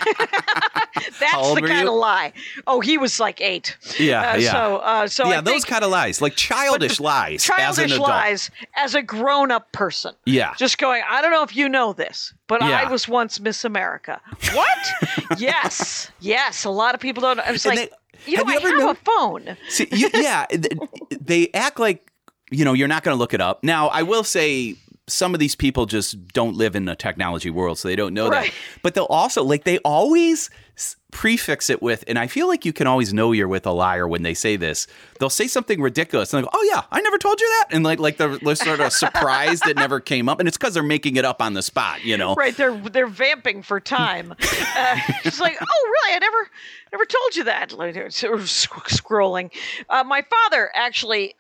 that's old the were kind you? of lie. Oh, he was like 8. Yeah, yeah. So Yeah, I those think kind of lies, like childish lies as an childish adult. lies as a grown-up person. Yeah. Just going, I don't know if you know this, but Yeah. I was once Miss America. What? Yes. A lot of people don't. I was And like, have you I ever have known- a phone. See, they act like, you're not going to look it up. Now, I will say some of these people just don't live in the technology world, so they don't know Right. that. But they'll also, they always prefix it with, and I feel like you can always know you're with a liar when they say this. They'll say something ridiculous, and they go, oh, yeah, I never told you that. And they're sort of surprised it never came up. And it's because they're making it up on the spot, Right, they're vamping for time. It's like, oh, really? I never told you that. Like, sort of scrolling. My father actually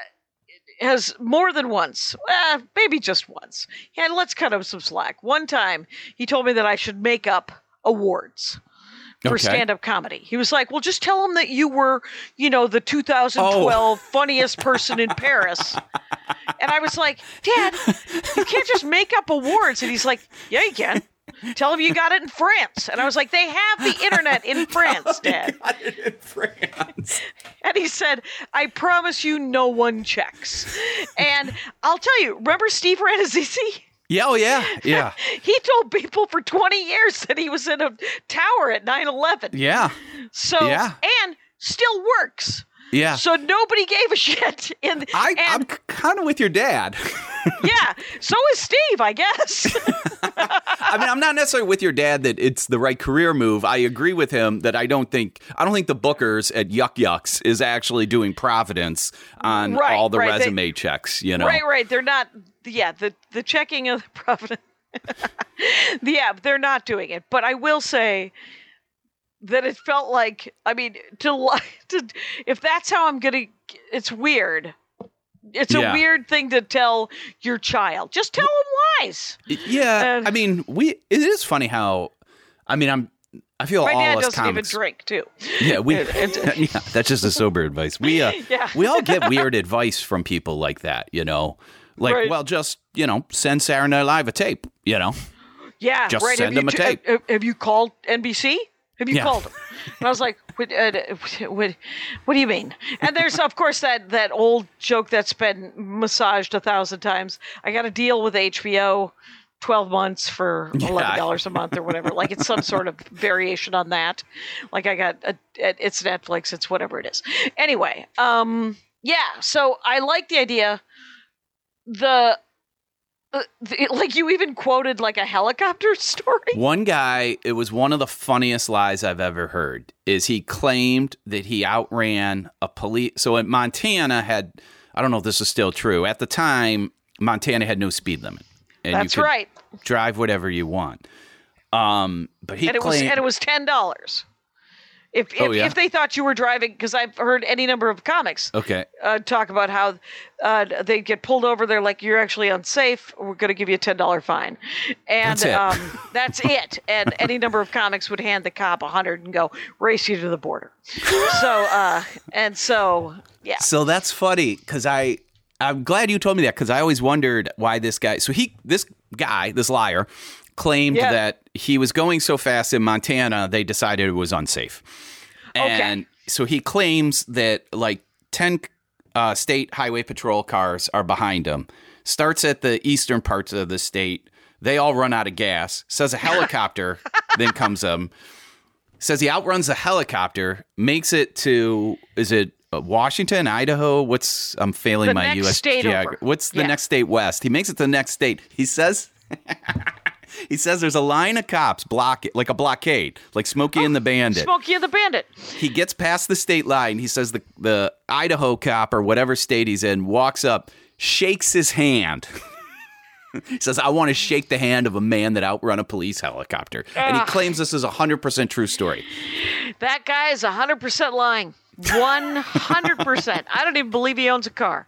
has more than once, maybe just once. Yeah, let's cut him some slack. One time, he told me that I should make up awards for Okay. stand-up comedy. He was like, well, just tell him that you were, the 2012 funniest person in Paris. And I was like, Dad, you can't just make up awards. And he's like, yeah, you can. Tell him you got it in France. And I was like, they have the internet in France, Dad. Got it in France. And he said, I promise you no one checks. And I'll tell you, remember Steve Rannazzisi? Yeah, oh, yeah, yeah. He told people for 20 years that he was in a tower at 9/11. Yeah, So, Yeah. and still works. yeah. So nobody gave a shit. I'm kind of with your dad. Yeah, so is Steve, I guess. I mean, I'm not necessarily with your dad that it's the right career move. I agree with him that I don't think the bookers at Yuck Yucks is actually doing Providence on Right, all the right. resume checks, Right. They're not. Yeah, the checking of the Providence. Yeah, they're not doing it. But I will say that it felt like, I mean, if that's how I'm gonna, it's weird. It's a Yeah. weird thing to tell your child. Just tell them lies. Yeah, I mean, it is funny how, I feel My all dad us doesn't comics. even drink too. Yeah, yeah, that's just a sober advice. We all get weird advice from people like that, Like, Right. well, just, send Saturday Night Live a tape, Yeah, Just right. send them a tape. Have you called NBC? Have you Yeah. called them? And I was like, what do you mean? And there's, of course, that old joke that's been massaged 1,000 times. I got a deal with HBO, 12 months for $11 a month or whatever. Like it's some sort of variation on that. Like I got, it's Netflix, it's whatever it is. Anyway, yeah, so I like the idea. Like you even quoted like a helicopter story. One guy, it was one of the funniest lies I've ever heard, is he claimed that he outran a police. So in Montana I don't know if this is still true. At the time, Montana had no speed limit. And That's you could right. drive whatever you want. But he And claimed... it was $10. If they thought you were driving, because I've heard any number of comics Okay. talk about how they get pulled over. They're like, you're actually unsafe. We're going to give you a $10 fine. And That's it. that's it. And any number of comics would hand the cop $100 and go, race you to the border. So, yeah. So that's funny because I'm glad you told me that because I always wondered why this guy. So this liar, claimed that he was going so fast in Montana they decided it was unsafe, and so he claims that like 10 state highway patrol cars are behind him. Starts at the eastern parts of the state. They all run out of gas. Says a helicopter then comes says he outruns a helicopter, makes it to, is it Washington, Idaho? I'm failing The my next U.S. state geography. over. What's the next state west? He makes it to the next state. He says there's a line of cops like a blockade, like Smokey and the Bandit. Smokey and the Bandit. He gets past the state line. He says the Idaho cop or whatever state he's in walks up, shakes his hand. He says, I want to shake the hand of a man that outrun a police helicopter. And he claims this is a 100% true story. That guy is 100% lying. 100%. I don't even believe he owns a car.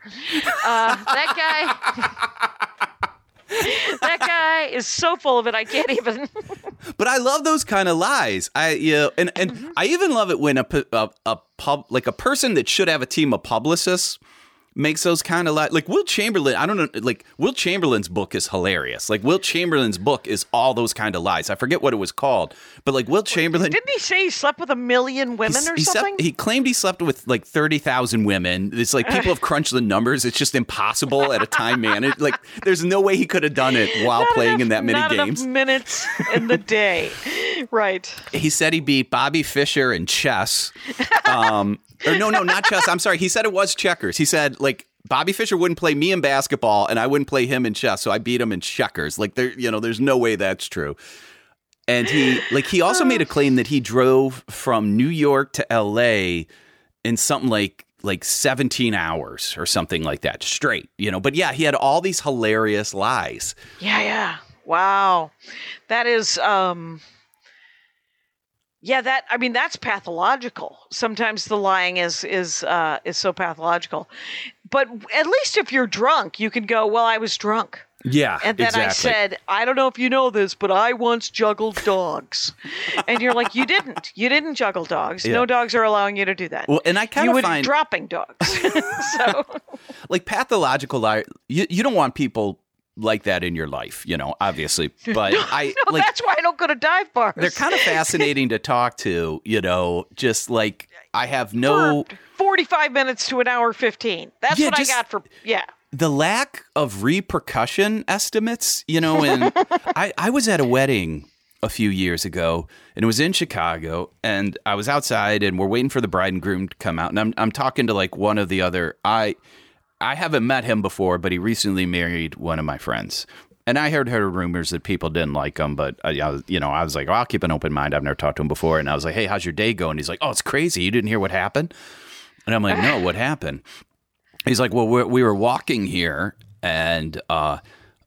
That guy is so full of it, I can't even. But I love those kind of lies. I I even love it when a person that should have a team of publicists makes those kind of lies. Like Will Chamberlain, I don't know, like Will Chamberlain's book is hilarious. Like Will Chamberlain's book is all those kind of lies. I forget what it was called, but like Will Chamberlain. Didn't he say he slept with 1 million women or something? He claimed he slept with like 30,000 women. It's like people have crunched the numbers. It's just impossible at a time managed. Like there's no way he could have done it while playing in that many games. Not enough minutes in the day. Right. He said he beat Bobby Fischer in chess. Or no, not chess. I'm sorry. He said it was checkers. He said, like, Bobby Fischer wouldn't play me in basketball and I wouldn't play him in chess. So I beat him in checkers. Like, there's no way that's true. And he also made a claim that he drove from New York to LA in something like 17 hours or something like that straight, But yeah, he had all these hilarious lies. Yeah. Wow. That is, yeah, that's pathological. Sometimes the lying is so pathological. But at least if you're drunk, you can go, well, I was drunk. Yeah, and then exactly. I said, I don't know if you know this, but I once juggled dogs. And you're like, you didn't juggle dogs. Yeah. No dogs are allowing you to do that. Well, and I kind of find dropping dogs. So, like pathological lie, you don't want people like that in your life, obviously. But that's why I don't go to dive bars. They're kind of fascinating to talk to, just like I have no 45 minutes to an hour 15. That's what I got for the lack of repercussion estimates, and I was at a wedding a few years ago and it was in Chicago and I was outside and we're waiting for the bride and groom to come out and I'm talking to like one of the other, I haven't met him before, but he recently married one of my friends. And I heard rumors that people didn't like him, but I was like, I'll keep an open mind. I've never talked to him before. And I was like, hey, how's your day going? He's like, oh, it's crazy. You didn't hear what happened? And I'm like, no, what happened? He's like, well, we were walking here and a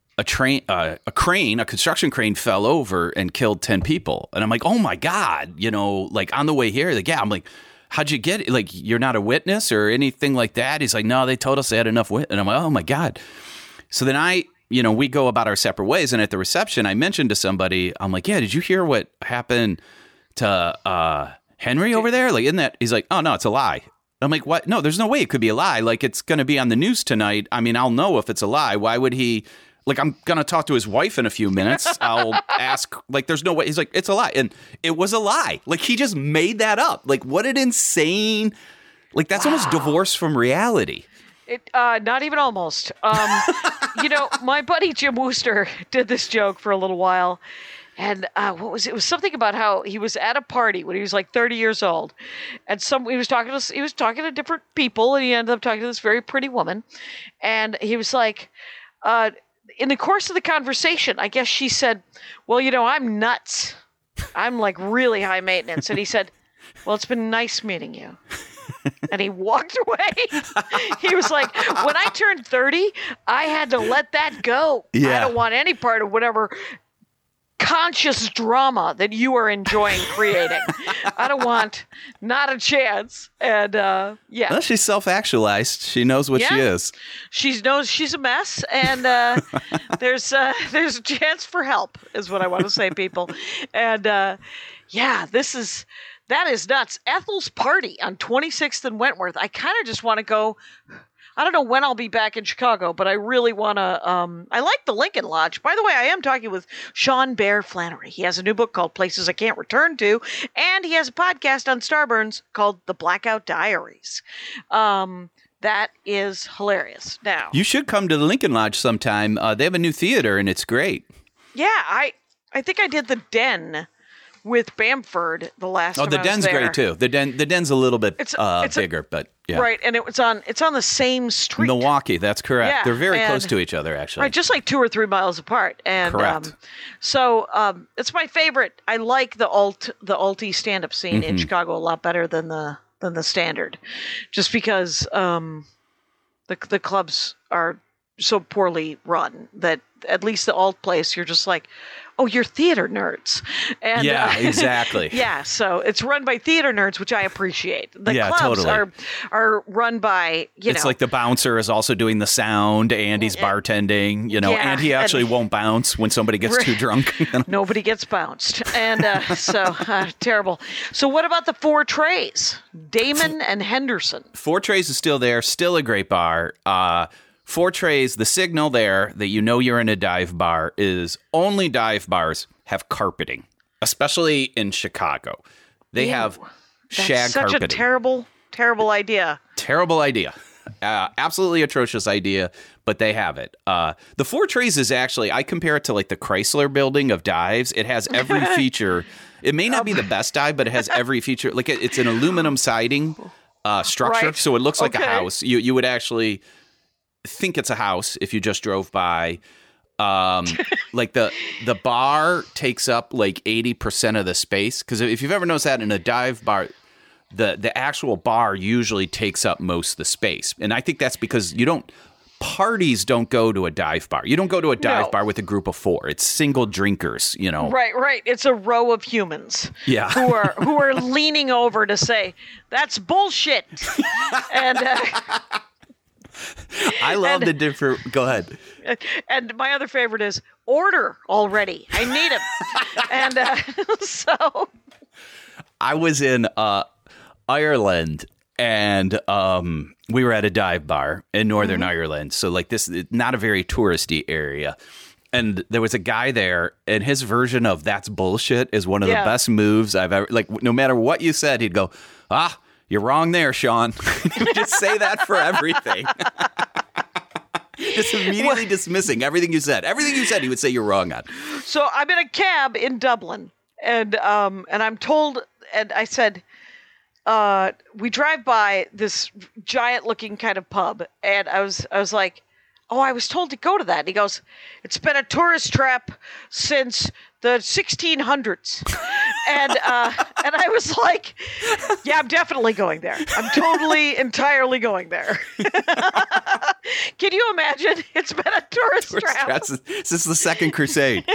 construction crane fell over and killed 10 people. And I'm like, oh my God, like on the way here, like, yeah, I'm like, how'd you get it? Like, you're not a witness or anything like that? He's like, no, they told us they had enough witness. And I'm like, oh my God. So then we go about our separate ways. And at the reception, I mentioned to somebody, I'm like, yeah, did you hear what happened to Henry over there? Like, isn't that? He's like, oh no, it's a lie. I'm like, what? No, there's no way it could be a lie. Like, it's going to be on the news tonight. I mean, I'll know if it's a lie. Why would he? Like, I'm going to talk to his wife in a few minutes. I'll ask, like, there's no way. He's like, it's a lie. And it was a lie. Like, he just made that up. Like, what an insane, like, that's almost divorced from reality. Not even almost. My buddy Jim Wooster did this joke for a little while. And what was it? It was something about how he was at a party when he was like 30 years old, and he was talking to different people, and he ended up talking to this very pretty woman, and he was like, in the course of the conversation, I guess she said, well, I'm nuts. I'm like really high maintenance, and he said, well, it's been nice meeting you. And he walked away. He was like, when I turned 30, I had to let that go. Yeah. I don't want any part of whatever conscious drama that you are enjoying creating. I don't want, not a chance. And yeah. Well, she's self-actualized. She knows what she is. She knows she's a mess, and there's a chance for help, is what I want to say, people. And yeah, that is nuts. Ethel's party on 26th and Wentworth. I kind of just want to go. I don't know when I'll be back in Chicago, but I really want to. I like the Lincoln Lodge. By the way, I am talking with Sean Bear Flannery. He has a new book called Places I Can't Return To, and he has a podcast on Starburns called The Blackout Diaries. That is hilarious. Now, you should come to the Lincoln Lodge sometime. They have a new theater, and it's great. Yeah, I think I did the Den with Bamford the last time I was there. Oh, the Den's great too. The Den's a little bit bigger, but yeah. Right, and it's on the same street. Milwaukee, that's correct. Yeah, they're very close to each other, actually. Right, just like 2 or 3 miles apart. And correct. So it's my favorite. I like the alty stand-up scene in Chicago a lot better than the standard, just because the clubs are so poorly run that at least the alt place, you're just like, oh, you're theater nerds. And, yeah, exactly. Yeah, so it's run by theater nerds, which I appreciate. The clubs totally. are run by, it's like the bouncer is also doing the sound, and he's bartending, and he actually won't bounce when somebody gets too drunk. Nobody gets bounced. And terrible. So what about the Four Trays? Damon and Henderson. Four Trays is still there, still a great bar. Four Trays, the signal there that you're in a dive bar is only dive bars have carpeting, especially in Chicago. They have shag carpeting. Such a terrible, terrible idea. Terrible idea. Absolutely atrocious idea, but they have it. The Four Trays is actually, I compare it to like the Chrysler building of dives. It has every feature. It may not be the best dive, but it has every feature. Like it's an aluminum siding structure, right. So it looks like a house. You would actually think it's a house if you just drove by. Like the bar takes up like 80% of the space, because if you've ever noticed that in a dive bar, the actual bar usually takes up most of the space, and I think that's because parties don't go to a dive bar. You don't go to a dive bar with a group of four. It's single drinkers, Right. It's a row of humans. Yeah. who are leaning over to say that's bullshit, and. I love the different. Go ahead. And my other favorite is order already. I need him. And so I was in Ireland, and we were at a dive bar in Northern Ireland. So like this, not a very touristy area. And there was a guy there, and his version of "that's bullshit" is one of the best moves I've ever. Like, no matter what you said, he'd go, "You're wrong there, Sean." He would just say that for everything. Just immediately dismissing everything you said. Everything you said, he would say you're wrong on. So I'm in a cab in Dublin, and I'm told, and I said, we drive by this giant-looking kind of pub, and I was like, oh, I was told to go to that. And he goes, it's been a tourist trap since the 1600s. And I was like, yeah, I'm definitely going there. I'm totally, entirely going there. Can you imagine? It's been a tourist trap. This is the Second Crusade.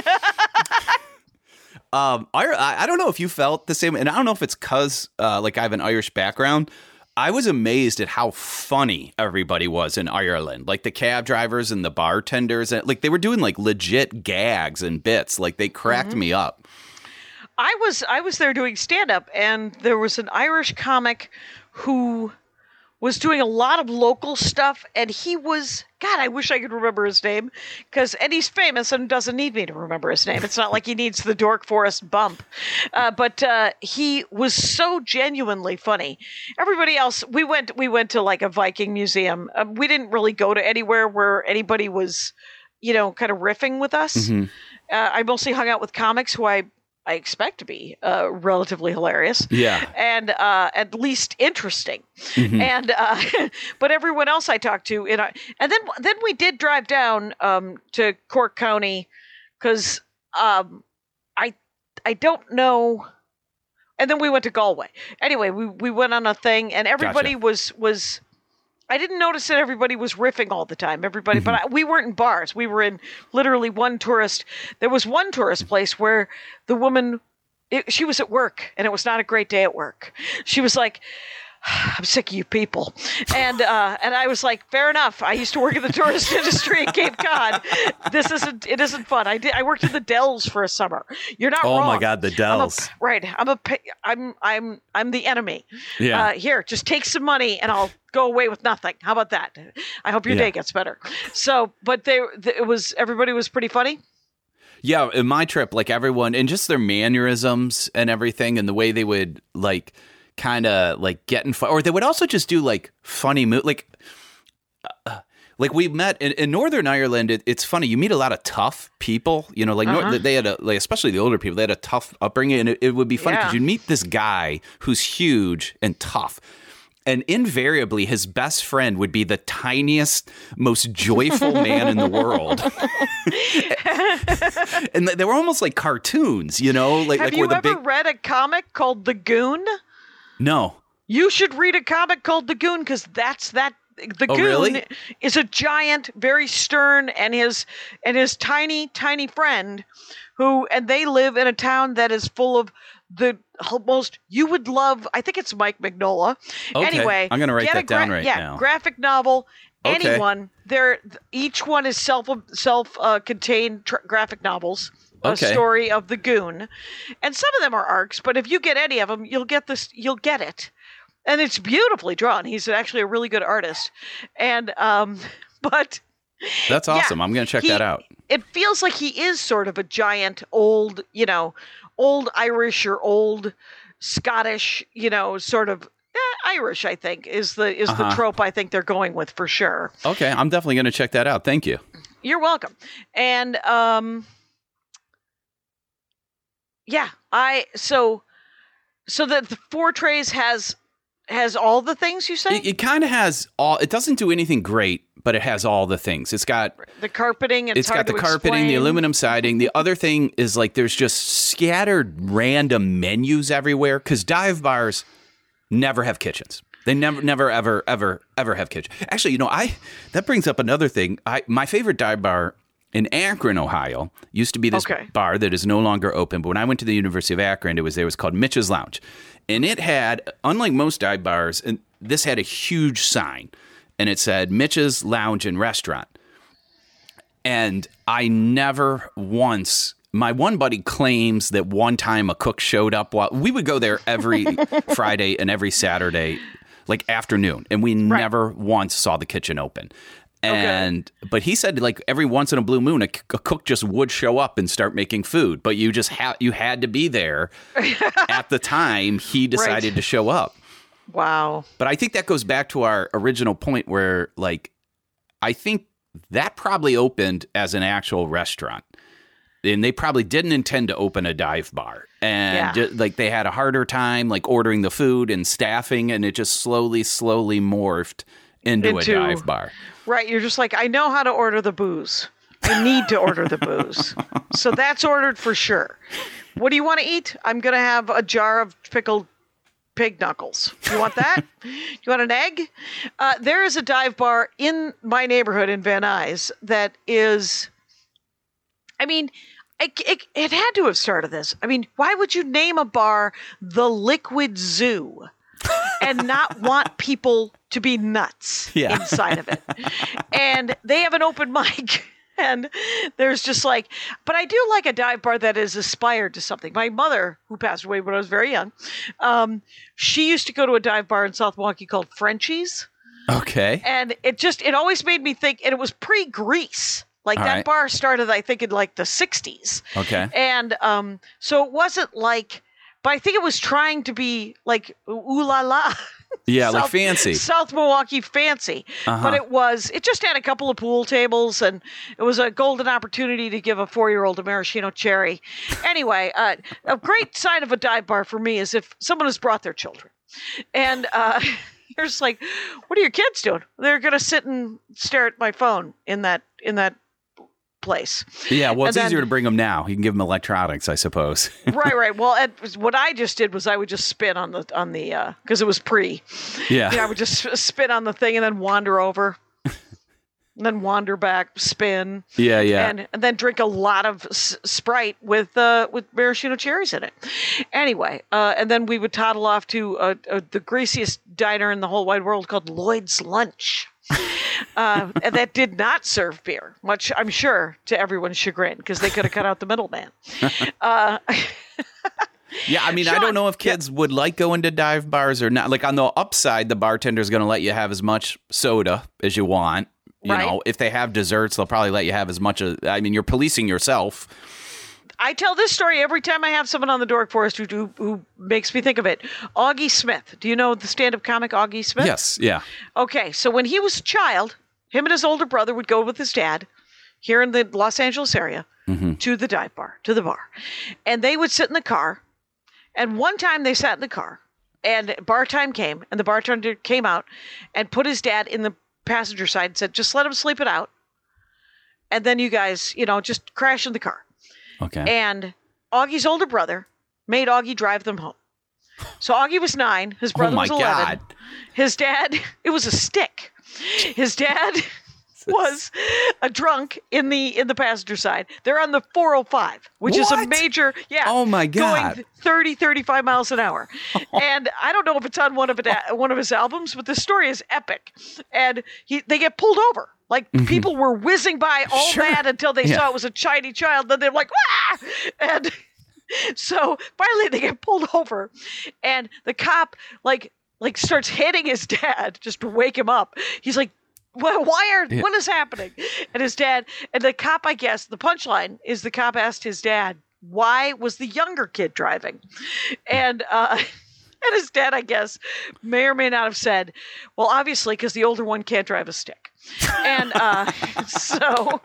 I don't know if you felt the same, and I don't know if it's because like I have an Irish background. I was amazed at how funny everybody was in Ireland. Like the cab drivers and the bartenders, and like they were doing like legit gags and bits. Like they cracked me up. I was there doing stand-up, and there was an Irish comic who was doing a lot of local stuff, and he was, God, I wish I could remember his name, and he's famous and doesn't need me to remember his name. It's not like he needs the Dork Forest bump. But he was so genuinely funny. Everybody else, we went to like a Viking museum. We didn't really go to anywhere where anybody was, kind of riffing with us. Mm-hmm. I mostly hung out with comics who I expect to be relatively hilarious, and at least interesting. Mm-hmm. And but everyone else I talked to, and then we did drive down to Cork County, because I don't know. And then we went to Galway. Anyway, we went on a thing, and everybody was. I didn't notice that everybody was riffing all the time. Everybody, but we weren't in bars. We were in literally there was one tourist place where the woman, she was at work, and it was not a great day at work. She was like, I'm sick of you people. And I was like, fair enough. I used to work in the tourist industry in Cape Cod. It isn't fun. I worked in the Dells for a summer. You're not wrong. Oh my God, the Dells. I'm the enemy. Yeah. Here, just take some money and I'll go away with nothing. How about that? I hope your day gets better. So, but everybody was pretty funny. Yeah, in my trip, like everyone, and just their mannerisms and everything, and the way they would like kind of like get in fun, or they would also just do like funny like we met in Northern Ireland. It's funny, you meet a lot of tough people, they had especially the older people, they had a tough upbringing, and it would be funny because you'd meet this guy who's huge and tough, and invariably his best friend would be the tiniest, most joyful man in the world. And they were almost like cartoons, Have you ever read a comic called The Goon? No. You should read a comic called The Goon, because that's that The goon really? is a giant, very stern, and his tiny friend, and they live in a town that is full of the most, you would love, I think it's Mike Mignola. Okay. Anyway, I'm going to write that down right now. Graphic novel. Okay. Anyone, each one is self-contained graphic novels. A story of the goon, and some of them are arcs. But if you get any of them, you'll get it, and it's beautifully drawn. He's actually a really good artist, and but that's awesome. I'm going to check that out. It feels like he is sort of a giant, old Irish or old Scottish, sort of. Irish, I think, is the trope I think they're going with for sure. Okay, I'm definitely going to check that out. Thank you. You're welcome. And so that the Four Trays has all the things you say? It kind of has all. It doesn't do anything great, but it has all the things. It's got the carpeting. It's got the carpeting, the aluminum siding. The other thing is like there's just scattered random menus everywhere because dive bars never have kitchens. They never, ever have kitchens. Actually, that brings up another thing. My favorite dive bar in Akron, Ohio, used to be this bar that is no longer open. But when I went to the University of Akron, it was called Mitch's Lounge. And it had, unlike most dive bars, and this had a huge sign. And it said Mitch's Lounge and Restaurant. And I never once... My one buddy claims that one time a cook showed up while... We would go there every Friday and every Saturday, like afternoon. And we never once saw the kitchen open. But he said like every once in a blue moon, a cook just would show up and start making food. But you just you had to be there at the time he decided to show up. Wow. But I think that goes back to our original point where like, I think that probably opened as an actual restaurant. And they probably didn't intend to open a dive bar. And they had a harder time like ordering the food and staffing. And it just slowly morphed into a dive bar. Right. You're just like, I know how to order the booze. I need to order the booze. So that's ordered for sure. What do you want to eat? I'm going to have a jar of pickled pig knuckles. You want that? You want an egg? There is a dive bar in my neighborhood in Van Nuys that is... I mean, it had to have started this. I mean, why would you name a bar the Liquid Zoo and not want people to be nuts inside of it? And they have an open mic, and there's just like, but I do like a dive bar that is aspired to something. My mother, who passed away when I was very young, she used to go to a dive bar in South Milwaukee called Frenchie's. Okay. And it always made me think, and it was pre-Grease. Like that bar started, I think, in like the 60s. Okay. And so it wasn't like, but I think it was trying to be like, ooh la la. Yeah, like fancy. South Milwaukee fancy. But it just had a couple of pool tables, and it was a golden opportunity to give a 4-year-old a maraschino cherry. Anyway, a great sign of a dive bar for me is if someone has brought their children. And you're just like, what are your kids doing? They're going to sit and stare at my phone in that place. Yeah, well, it's easier to bring them now. You can give them electronics, I suppose. Right. Well, what I just did was I would just spin on the because it was pre. Yeah. I would just spin on the thing and then wander over, and then wander back, spin. Yeah. And then drink a lot of Sprite with maraschino cherries in it. Anyway, and then we would toddle off to the greasiest diner in the whole wide world called Lloyd's Lunch. And that did not serve beer, much I'm sure to everyone's chagrin, because they could have cut out the middleman. Yeah, I mean, Sean, I don't know if kids would like going to dive bars or not. Like on the upside, the bartender's going to let you have as much soda as you want. You know, if they have desserts, they'll probably let you have as much. I mean, you're policing yourself. I tell this story every time I have someone on the Dork Forest who makes me think of it. Augie Smith. Do you know the stand-up comic Augie Smith? Yes, yeah. Okay, so when he was a child, him and his older brother would go with his dad here in the Los Angeles area to the dive bar, to the bar. And they would sit in the car. And one time they sat in the car, and bar time came, and the bartender came out and put his dad in the passenger side and said, just let him sleep it out. And then you guys, just crash in the car. Okay. And Augie's older brother made Augie drive them home. So Augie was 9. His brother was 11. God. His dad, it was a stick. His dad was a drunk in the passenger side. They're on the 405, which is a major, Oh my God. going 30, 35 miles an hour. And I don't know if it's on one of his albums, but the story is epic. And they get pulled over. Like, people were whizzing by all mad until they saw it was a tiny child. Then they're like, "Wah!" And so finally they get pulled over. And the cop, like starts hitting his dad just to wake him up. He's like, what is happening? And his dad, and the cop, I guess, the punchline is the cop asked his dad, why was the younger kid driving? And his dad, I guess, may or may not have said, well, obviously, because the older one can't drive a stick. And so...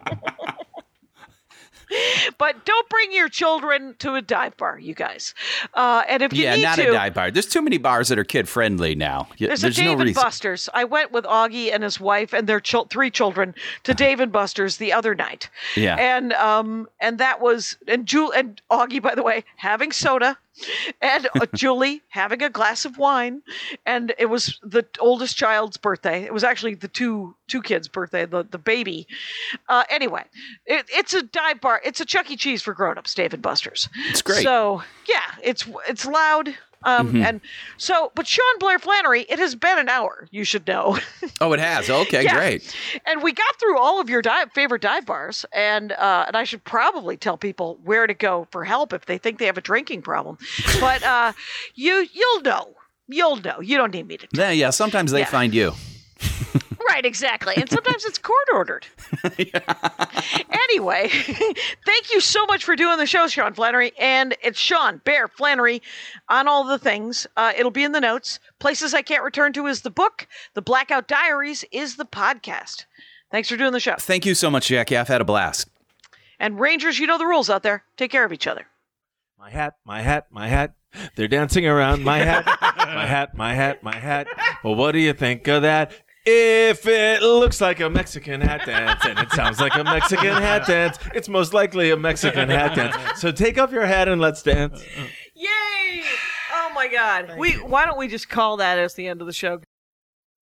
But don't bring your children to a dive bar, you guys. And if you need not to, a dive bar. There's too many bars that are kid friendly now. There's a Dave and Buster's. I went with Augie and his wife and their 3 children to Dave and Buster's the other night. Yeah. And that was and Augie, by the way, having soda, and Julie having a glass of wine, and it was the oldest child's birthday. It was actually the two kids' birthday, the baby. Anyway, it's a dive bar. It's a Chuck E. Cheese for grown-ups, Dave and Buster's. It's great. So yeah, it's loud. And so, but Sean Blair Flannery, it has been an hour, you should know. Oh, it has. Okay, great. And we got through all of your favorite dive bars, and I should probably tell people where to go for help if they think they have a drinking problem. But you'll know. You don't need me to tell. Yeah, sometimes they find you. Right, exactly. And sometimes it's court-ordered. Anyway, thank you so much for doing the show, Sean Flannery. And it's Sean Bear Flannery on all the things. It'll be in the notes. Places I Can't Return To is the book. The Blackout Diaries is the podcast. Thanks for doing the show. Thank you so much, Jackie. I've had a blast. And Rangers, you know the rules out there. Take care of each other. My hat, my hat, my hat. They're dancing around my hat. My hat, my hat, my hat. Well, what do you think of that? If it looks like a Mexican hat dance and it sounds like a Mexican hat dance, it's most likely a Mexican hat dance. So take off your hat and let's dance. Yay! Oh my God. Why don't we just call that as the end of the show?